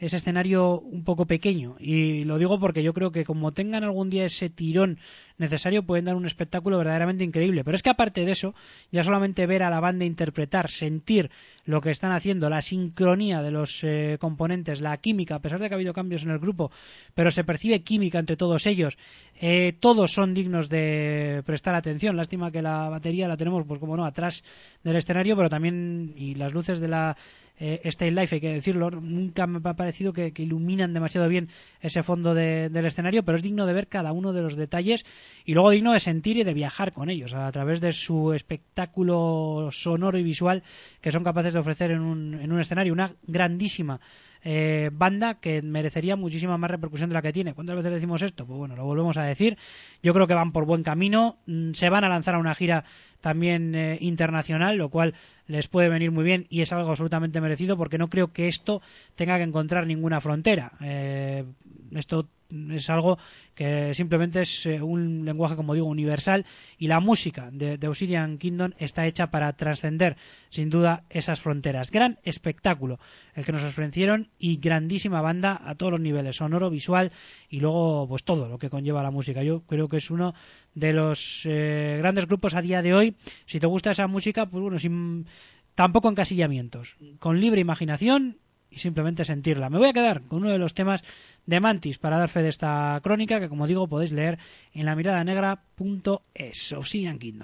ese escenario un poco pequeño, y lo digo porque yo creo que como tengan algún día ese tirón necesario pueden dar un espectáculo verdaderamente increíble. Pero es que aparte de eso, ya solamente ver a la banda interpretar, sentir lo que están haciendo, la sincronía de los eh, componentes, la química, a pesar de que ha habido cambios en el grupo, pero se percibe química entre todos ellos, eh, todos son dignos de prestar atención. Lástima que la batería la tenemos, pues como no, atrás del escenario, pero también, y las luces de la eh, Stay Life, hay que decirlo, nunca me ha parecido que, que iluminan demasiado bien ese fondo de, del escenario, pero es digno de ver cada uno de los detalles y luego digno de sentir y de viajar con ellos a través de su espectáculo sonoro y visual que son capaces de ofrecer en un, en un escenario. Una grandísima eh, banda que merecería muchísima más repercusión de la que tiene. ¿Cuántas veces decimos esto? Pues bueno, lo volvemos a decir. Yo creo que van por buen camino, se van a lanzar a una gira también eh, internacional, lo cual les puede venir muy bien y es algo absolutamente merecido, porque no creo que esto tenga que encontrar ninguna frontera. Eh, esto es algo que simplemente es eh, un lenguaje, como digo, universal, y la música de, de Obsidian Kingdom está hecha para trascender sin duda esas fronteras. Gran espectáculo el que nos ofrecieron y grandísima banda a todos los niveles, sonoro, visual y luego pues todo lo que conlleva la música. Yo creo que es uno de los eh, grandes grupos a día de hoy. Si te gusta esa música, pues bueno, sin tampoco encasillamientos, con libre imaginación y simplemente sentirla. Me voy a quedar con uno de los temas de Mantis para dar fe de esta crónica, que como digo podéis leer en la mirada negra punto es. Obsidian Kingdom.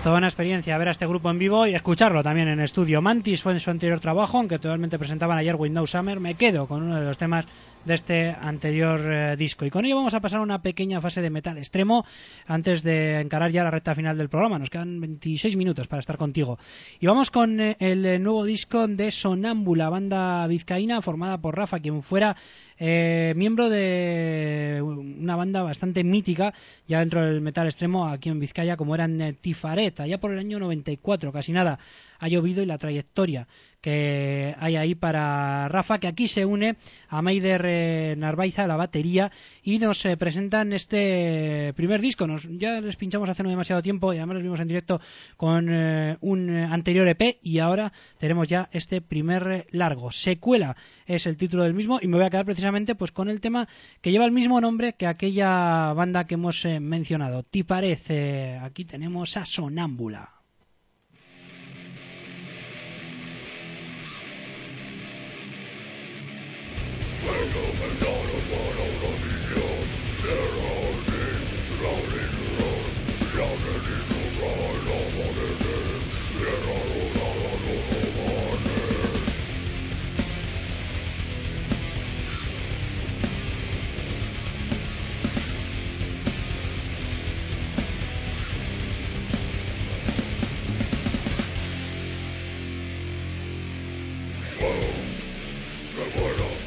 Toda una experiencia ver a este grupo en vivo y escucharlo también en estudio. Mantis fue en su anterior trabajo, aunque actualmente presentaban ayer With No Summer. Me quedo con uno de los temas de este anterior eh, disco. Y con ello vamos a pasar a una pequeña fase de metal extremo antes de encarar ya la recta final del programa. Nos quedan veintiséis minutos para estar contigo. Y vamos con eh, el eh, nuevo disco de Sonámbula, banda vizcaína formada por Rafa, quien fuera eh, miembro de una banda bastante mítica ya dentro del metal extremo aquí en Vizcaya, como eran eh, Tifaret, allá por el año noventa y cuatro. Casi nada ha llovido y la trayectoria que hay ahí para Rafa, que aquí se une a Maider eh, Narvaiza, la batería, y nos eh, presentan este primer disco. Nos, ya les pinchamos hace no demasiado tiempo y además los vimos en directo con eh, un eh, anterior E P, y ahora tenemos ya este primer eh, largo. Secuela es el título del mismo, y me voy a quedar precisamente pues con el tema que lleva el mismo nombre que aquella banda que hemos eh, mencionado, Tifaret. Eh, aquí tenemos a Sonámbula.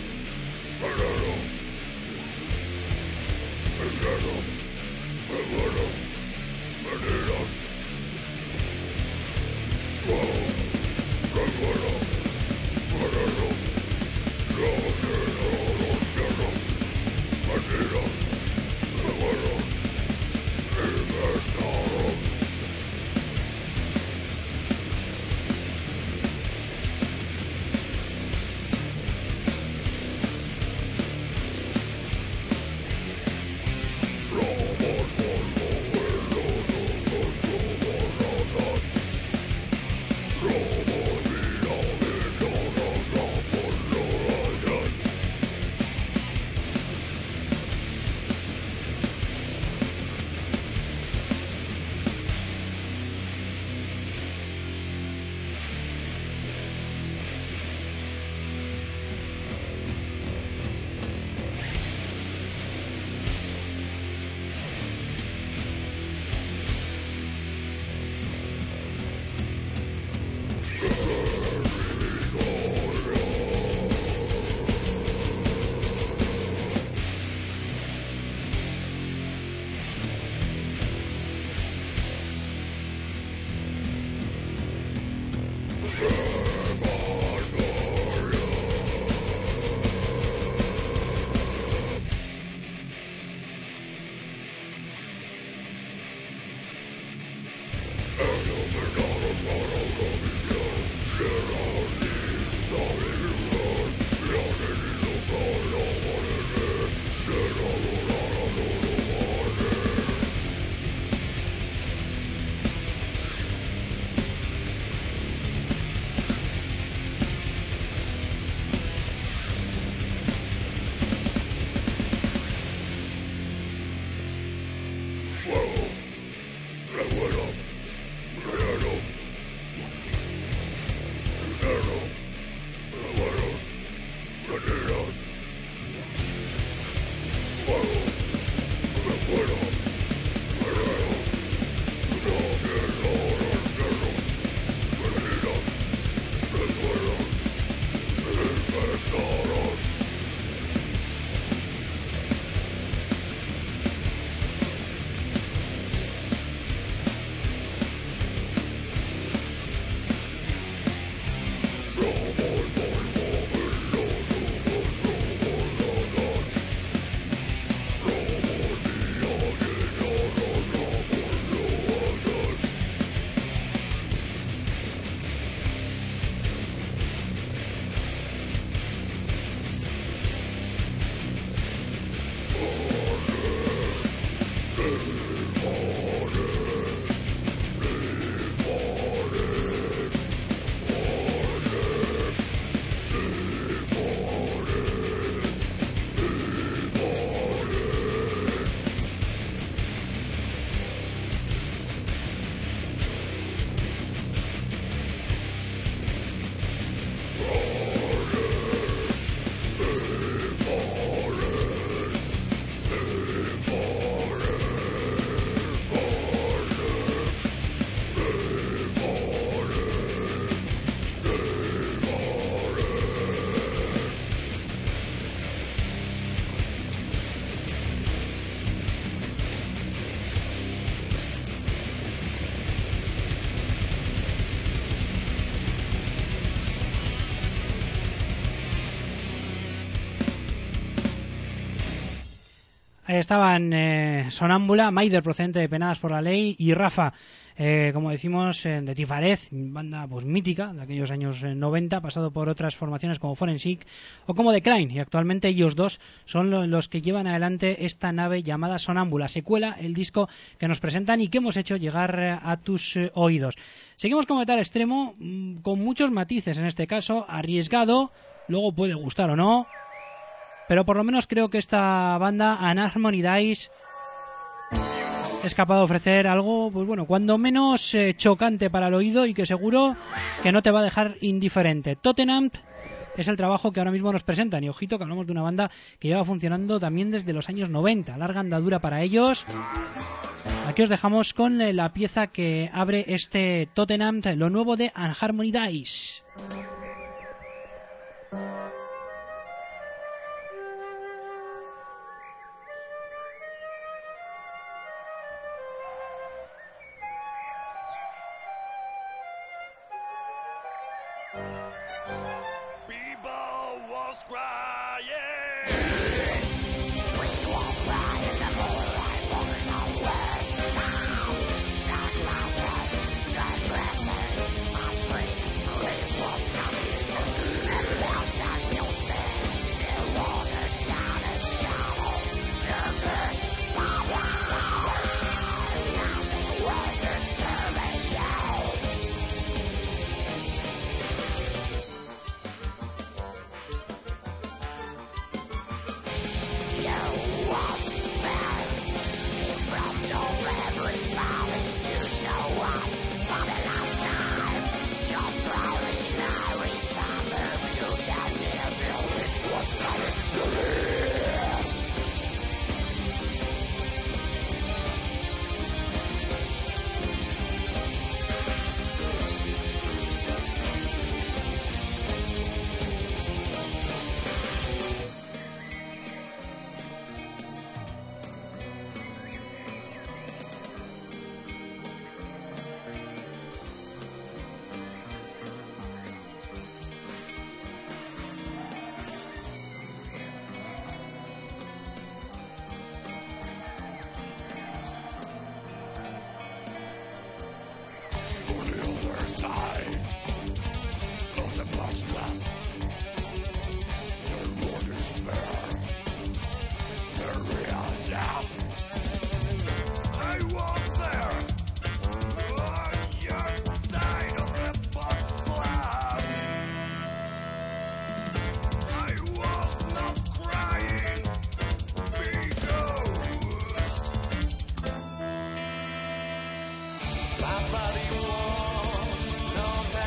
Veneno, veneno. estaban eh, Sonámbula, Maider procedente de Penadas por la Ley y Rafa, eh, como decimos, eh, de Tifarez, banda pues mítica de aquellos años eh, noventa, pasado por otras formaciones como Forensic o como Decline, y actualmente ellos dos son lo, los que llevan adelante esta nave llamada Sonámbula, secuela, el disco que nos presentan y que hemos hecho llegar eh, a tus eh, oídos. Seguimos con metal extremo, mmm, con muchos matices en este caso, arriesgado, luego puede gustar o no, pero por lo menos creo que esta banda, An Harmony Dies, es capaz de ofrecer algo, pues bueno, cuando menos eh, chocante para el oído y que seguro que no te va a dejar indiferente. Tottenham es el trabajo que ahora mismo nos presentan, y ojito que hablamos de una banda que lleva funcionando también desde los años noventa, larga andadura para ellos. Aquí os dejamos con eh, la pieza que abre este Tottenham, lo nuevo de An Harmony Dies. My body won't know that.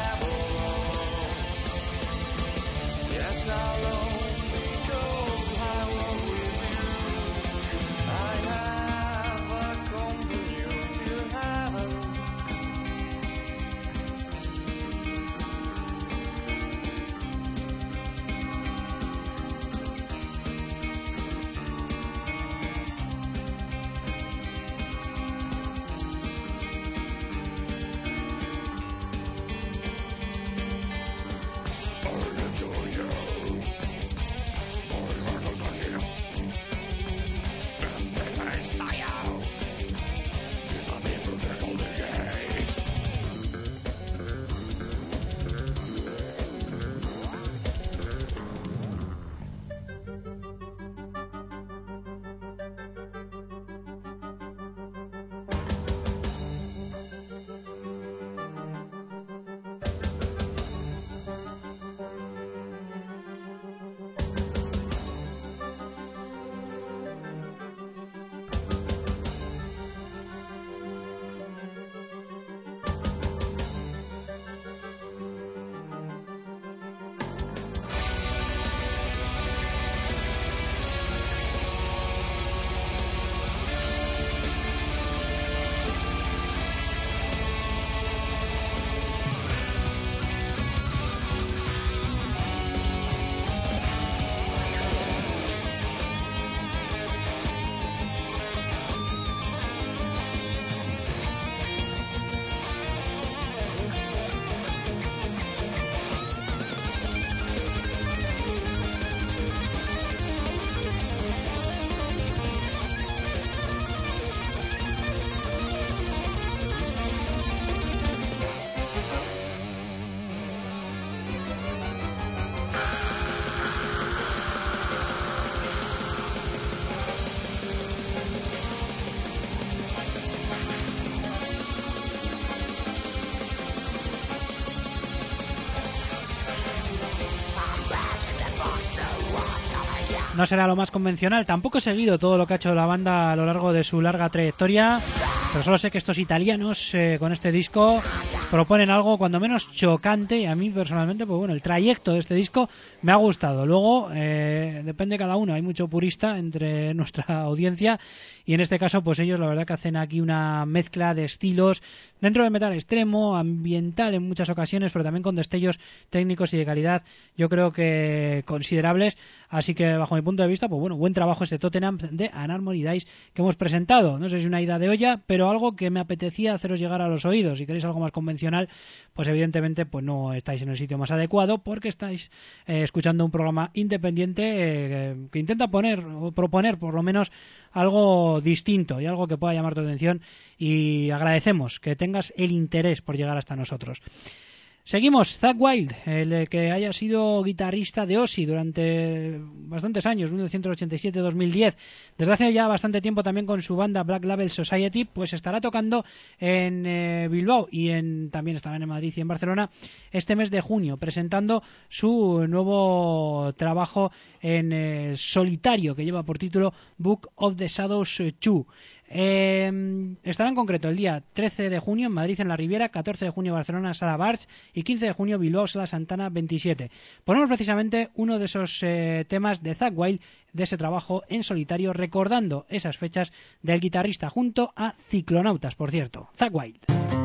no será lo más convencional. Tampoco he seguido todo lo que ha hecho la banda a lo largo de su larga trayectoria, pero solo sé que estos italianos eh, con este disco proponen algo cuando menos chocante, y a mí personalmente, pues bueno, el trayecto de este disco me ha gustado. Luego, eh, depende de cada uno, hay mucho purista entre nuestra audiencia, y en este caso, pues ellos la verdad que hacen aquí una mezcla de estilos dentro del metal extremo, ambiental en muchas ocasiones, pero también con destellos técnicos y de calidad, yo creo que considerables. Así que, bajo mi punto de vista, pues bueno, buen trabajo este Tottenham de An Armored Dice que hemos presentado. No sé si una ida de olla, pero algo que me apetecía haceros llegar a los oídos. Si queréis algo más convencional, pues evidentemente pues no estáis en el sitio más adecuado, porque estáis eh, escuchando un programa independiente eh, que intenta poner o proponer por lo menos algo distinto y algo que pueda llamar tu atención, y agradecemos que tengas el interés por llegar hasta nosotros. Seguimos, Zakk Wylde, el que haya sido guitarrista de Ozzy durante bastantes años, mil novecientos ochenta y siete a dos mil diez, desde hace ya bastante tiempo también con su banda Black Label Society, pues estará tocando en eh, Bilbao y en, también estarán en Madrid y en Barcelona este mes de junio, presentando su nuevo trabajo en eh, solitario que lleva por título Book of the Shadows dos. Eh, estará en concreto el día trece de junio en Madrid en la Riviera, catorce de junio Barcelona Sala Barts y quince de junio Bilbao Sala Santana veintisiete. Ponemos precisamente uno de esos eh, temas de Zakk Wylde, de ese trabajo en solitario, recordando esas fechas del guitarrista junto a Ciclonautas, por cierto. Zakk Wylde.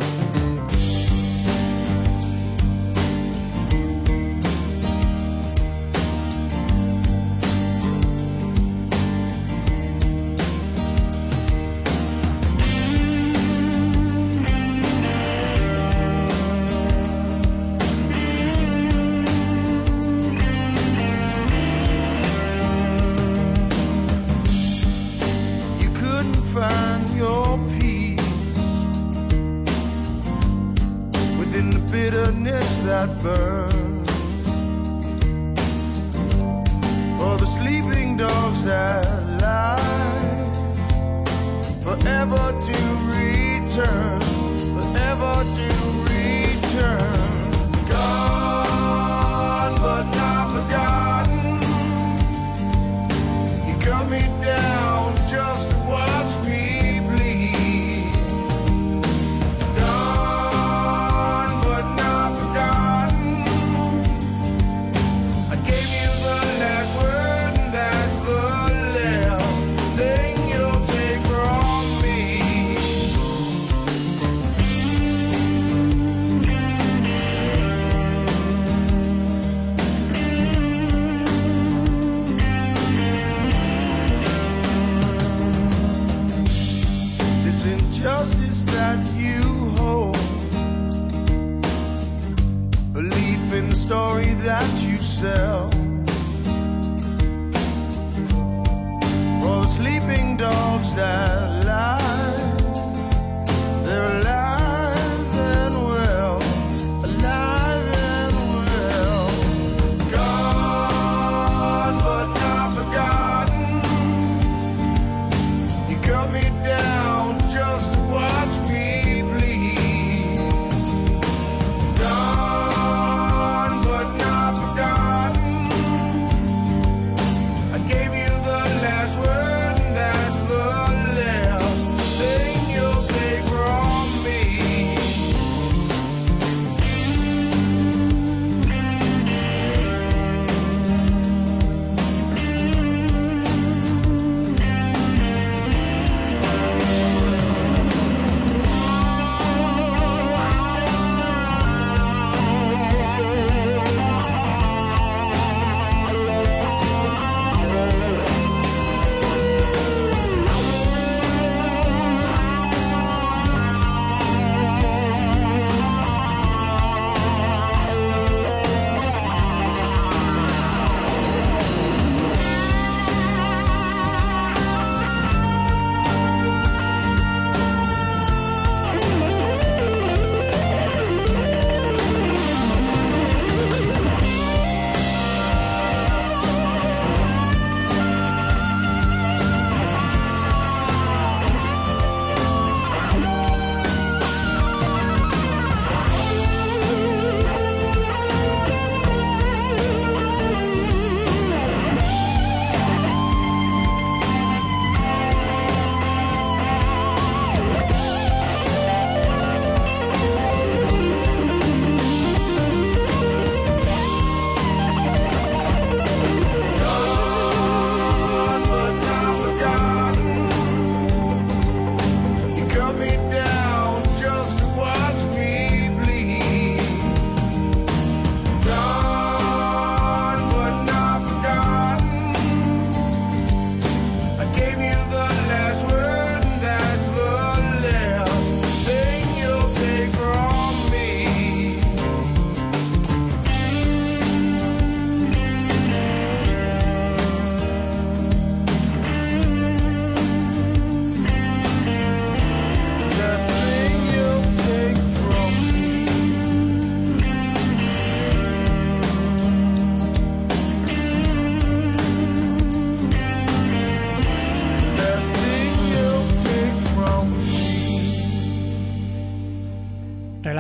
Find your peace within the bitterness that burns, for the sleeping dogs that lie forever to return, forever to return. Gone but not forgotten. You cut me down just to watch me bleed. Gone but not forgotten. I gave you the last word, and that's the last thing you'll take from me. This injustice that you hold, belief in the story that you sell, for the sleeping dogs that lie, they're alive and well, alive and well. Gone but not forgotten. You cut me down just to watch me bleed. Gone but not forgotten. I gave you the last word, and that's the last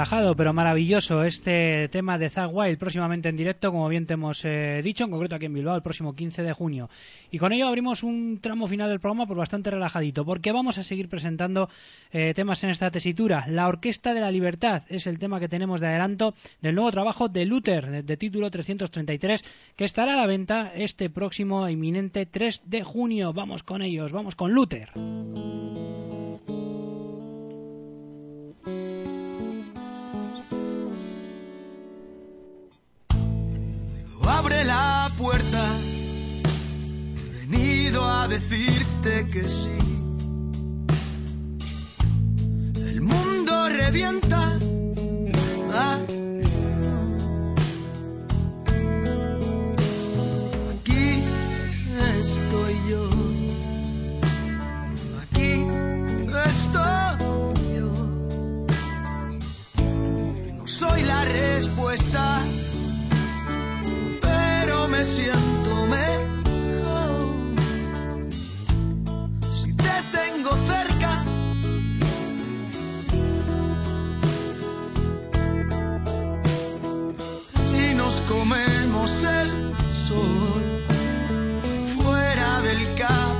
relajado pero maravilloso este tema de Zakk Wylde, próximamente en directo, como bien te hemos eh, dicho, en concreto aquí en Bilbao el próximo quince de junio. Y con ello abrimos un tramo final del programa pues bastante relajadito, porque vamos a seguir presentando eh, temas en esta tesitura. La Orquesta de la Libertad es el tema que tenemos de adelanto del nuevo trabajo de Luther, de, de título trescientos treinta y tres, que estará a la venta este próximo inminente tres de junio. Vamos con ellos, vamos con Luther. Abre la puerta, he venido a decirte que sí. El mundo revienta. Ah. Aquí estoy yo. Aquí estoy yo. No soy la respuesta, me siento mejor si te tengo cerca. Y nos comemos el sol fuera del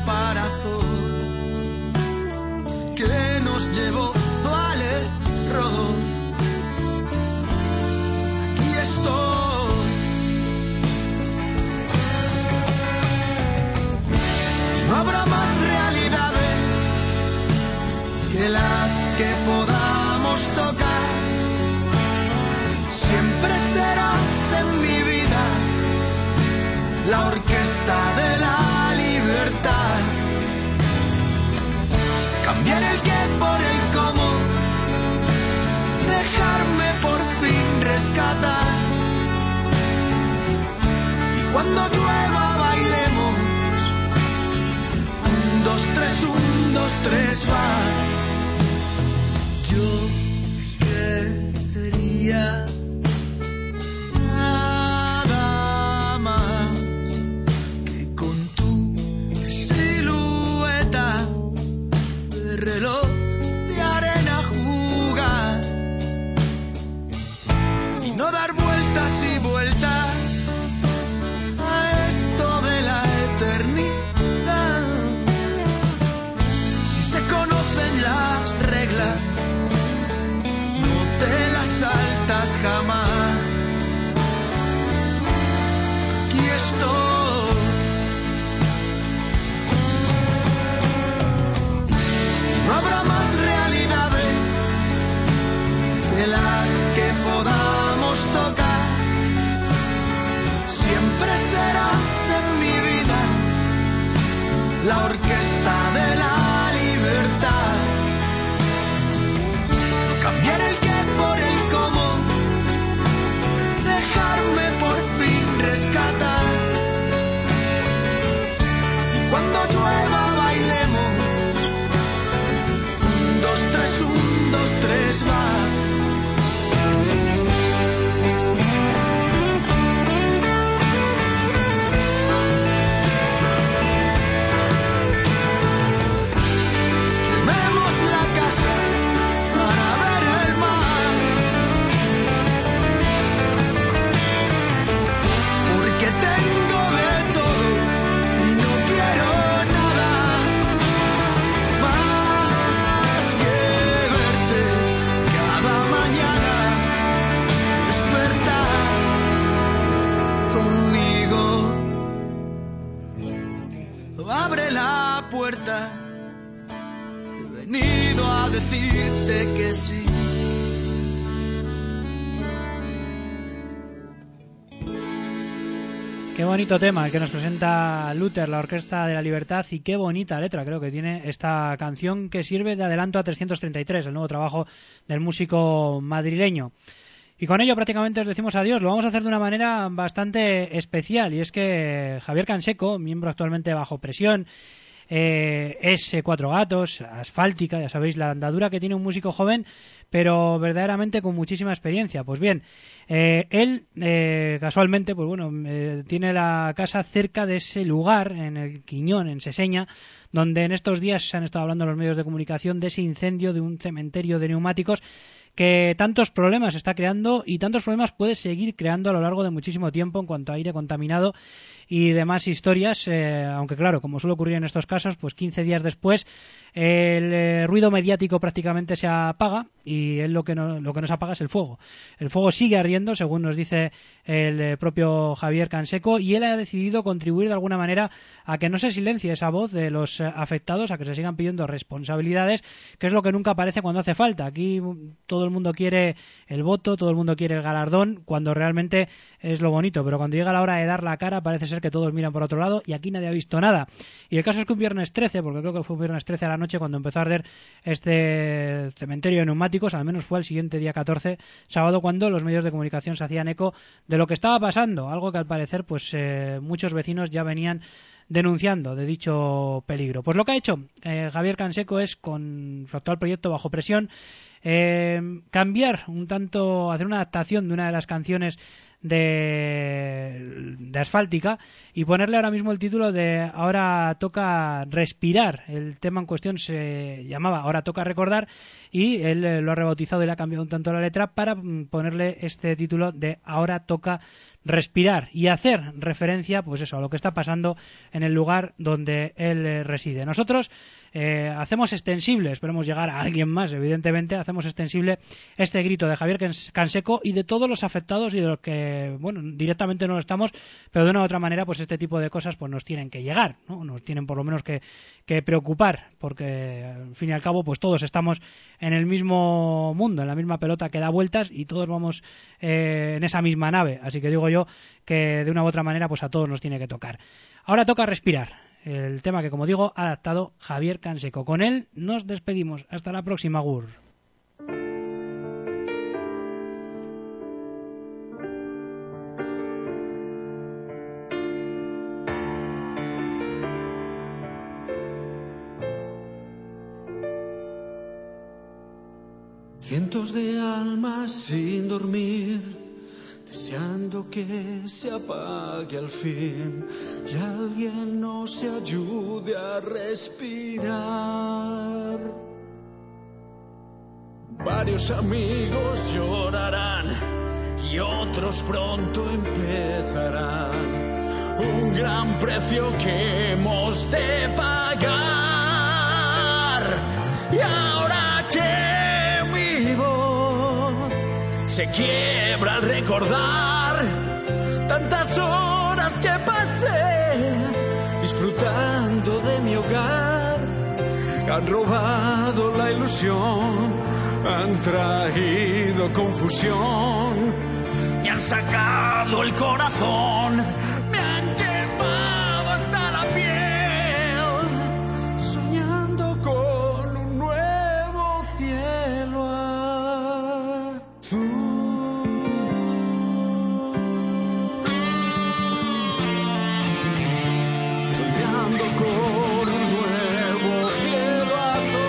caparazón que nos llevó al error. Aquí estoy. No habrá más realidades que las que podamos tocar. Siempre serás en mi vida la orquesta de la libertad. Cambiar el qué por el cómo, dejarme por fin rescatar. Y cuando llueva bailemos. Un, dos, tres, un, dos, tres, va. Yo quería nada más que con tu silueta de reloj de arena jugar y no dar vueltas y vueltas a esto de la eternidad. Las reglas no te las saltas jamás. Aquí estoy. No habrá más realidades que las que podamos tocar. Siempre serás en mi vida la orquesta de la libertad. Cambiar el qué por el cómo, dejarme por fin rescatar. Y cuando llueva bailemos. Un, dos, tres, un, dos, tres, va. Abre la puerta, he venido a decirte que sí. Qué bonito tema el que nos presenta Luther, la Orquesta de la Libertad, y qué bonita letra creo que tiene esta canción, que sirve de adelanto a trescientos treinta y tres, el nuevo trabajo del músico madrileño. Y con ello prácticamente os decimos adiós. Lo vamos a hacer de una manera bastante especial, y es que Javier Canseco, miembro actualmente de Bajo Presión, eh, es Cuatro Gatos, Asfáltica, ya sabéis la andadura que tiene un músico joven, pero verdaderamente con muchísima experiencia. Pues bien, eh, él eh, casualmente, pues bueno, eh, tiene la casa cerca de ese lugar, en el Quiñón, en Seseña, donde en estos días se han estado hablando en los medios de comunicación de ese incendio de un cementerio de neumáticos que tantos problemas está creando y tantos problemas puede seguir creando a lo largo de muchísimo tiempo en cuanto a aire contaminado y demás historias, eh, aunque claro, como suele ocurrir en estos casos, pues quince días después el eh, ruido mediático prácticamente se apaga y él lo que no, lo que no se apaga es el fuego. El fuego sigue ardiendo, según nos dice el eh, propio Javier Canseco, y él ha decidido contribuir de alguna manera a que no se silencie esa voz de los eh, afectados, a que se sigan pidiendo responsabilidades, que es lo que nunca aparece cuando hace falta. Aquí todo el mundo quiere el voto, todo el mundo quiere el galardón, cuando realmente es lo bonito, pero cuando llega la hora de dar la cara parece ser que todos miran por otro lado y aquí nadie ha visto nada. Y el caso es que un viernes trece, porque creo que fue un viernes trece a la noche cuando empezó a arder este cementerio de neumáticos, al menos fue el siguiente día catorce, sábado, cuando los medios de comunicación se hacían eco de lo que estaba pasando, algo que al parecer pues eh, muchos vecinos ya venían denunciando de dicho peligro. Pues lo que ha hecho eh, Javier Canseco es, con su actual proyecto Bajo Presión, eh, cambiar un tanto, hacer una adaptación de una de las canciones de, de Asfáltica y ponerle ahora mismo el título de Ahora toca respirar. El tema en cuestión se llamaba Ahora toca recordar y él eh, lo ha rebautizado y le ha cambiado un tanto la letra para ponerle este título de Ahora toca respirar y hacer referencia pues eso, a lo que está pasando en el lugar donde él eh, reside. Nosotros eh, hacemos extensible, esperemos llegar a alguien más, evidentemente, hacemos extensible este grito de Javier Canseco y de todos los afectados y de los que, bueno, directamente no lo estamos, pero de una u otra manera pues este tipo de cosas pues nos tienen que llegar, ¿no? Nos tienen por lo menos que, que preocupar, porque al fin y al cabo pues todos estamos en el mismo mundo, en la misma pelota que da vueltas y todos vamos eh, en esa misma nave, así que digo yo que de una u otra manera pues a todos nos tiene que tocar. Ahora toca respirar, el tema que, como digo, ha adaptado Javier Canseco. Con él nos despedimos, hasta la próxima, Gur. Cientos de almas sin dormir, deseando que se apague al fin y alguien nos ayude a respirar. Varios amigos llorarán y otros pronto empezarán un gran precio que hemos de pagar. Y ahora que se quiebra al recordar tantas horas que pasé disfrutando de mi hogar. Han robado la ilusión, han traído confusión, me han sacado el corazón, me han quemado hasta la piel, soñando con un nuevo cielo azul. Soñando con un nuevo cielo azul.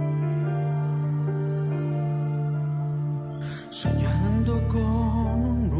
Soñando con un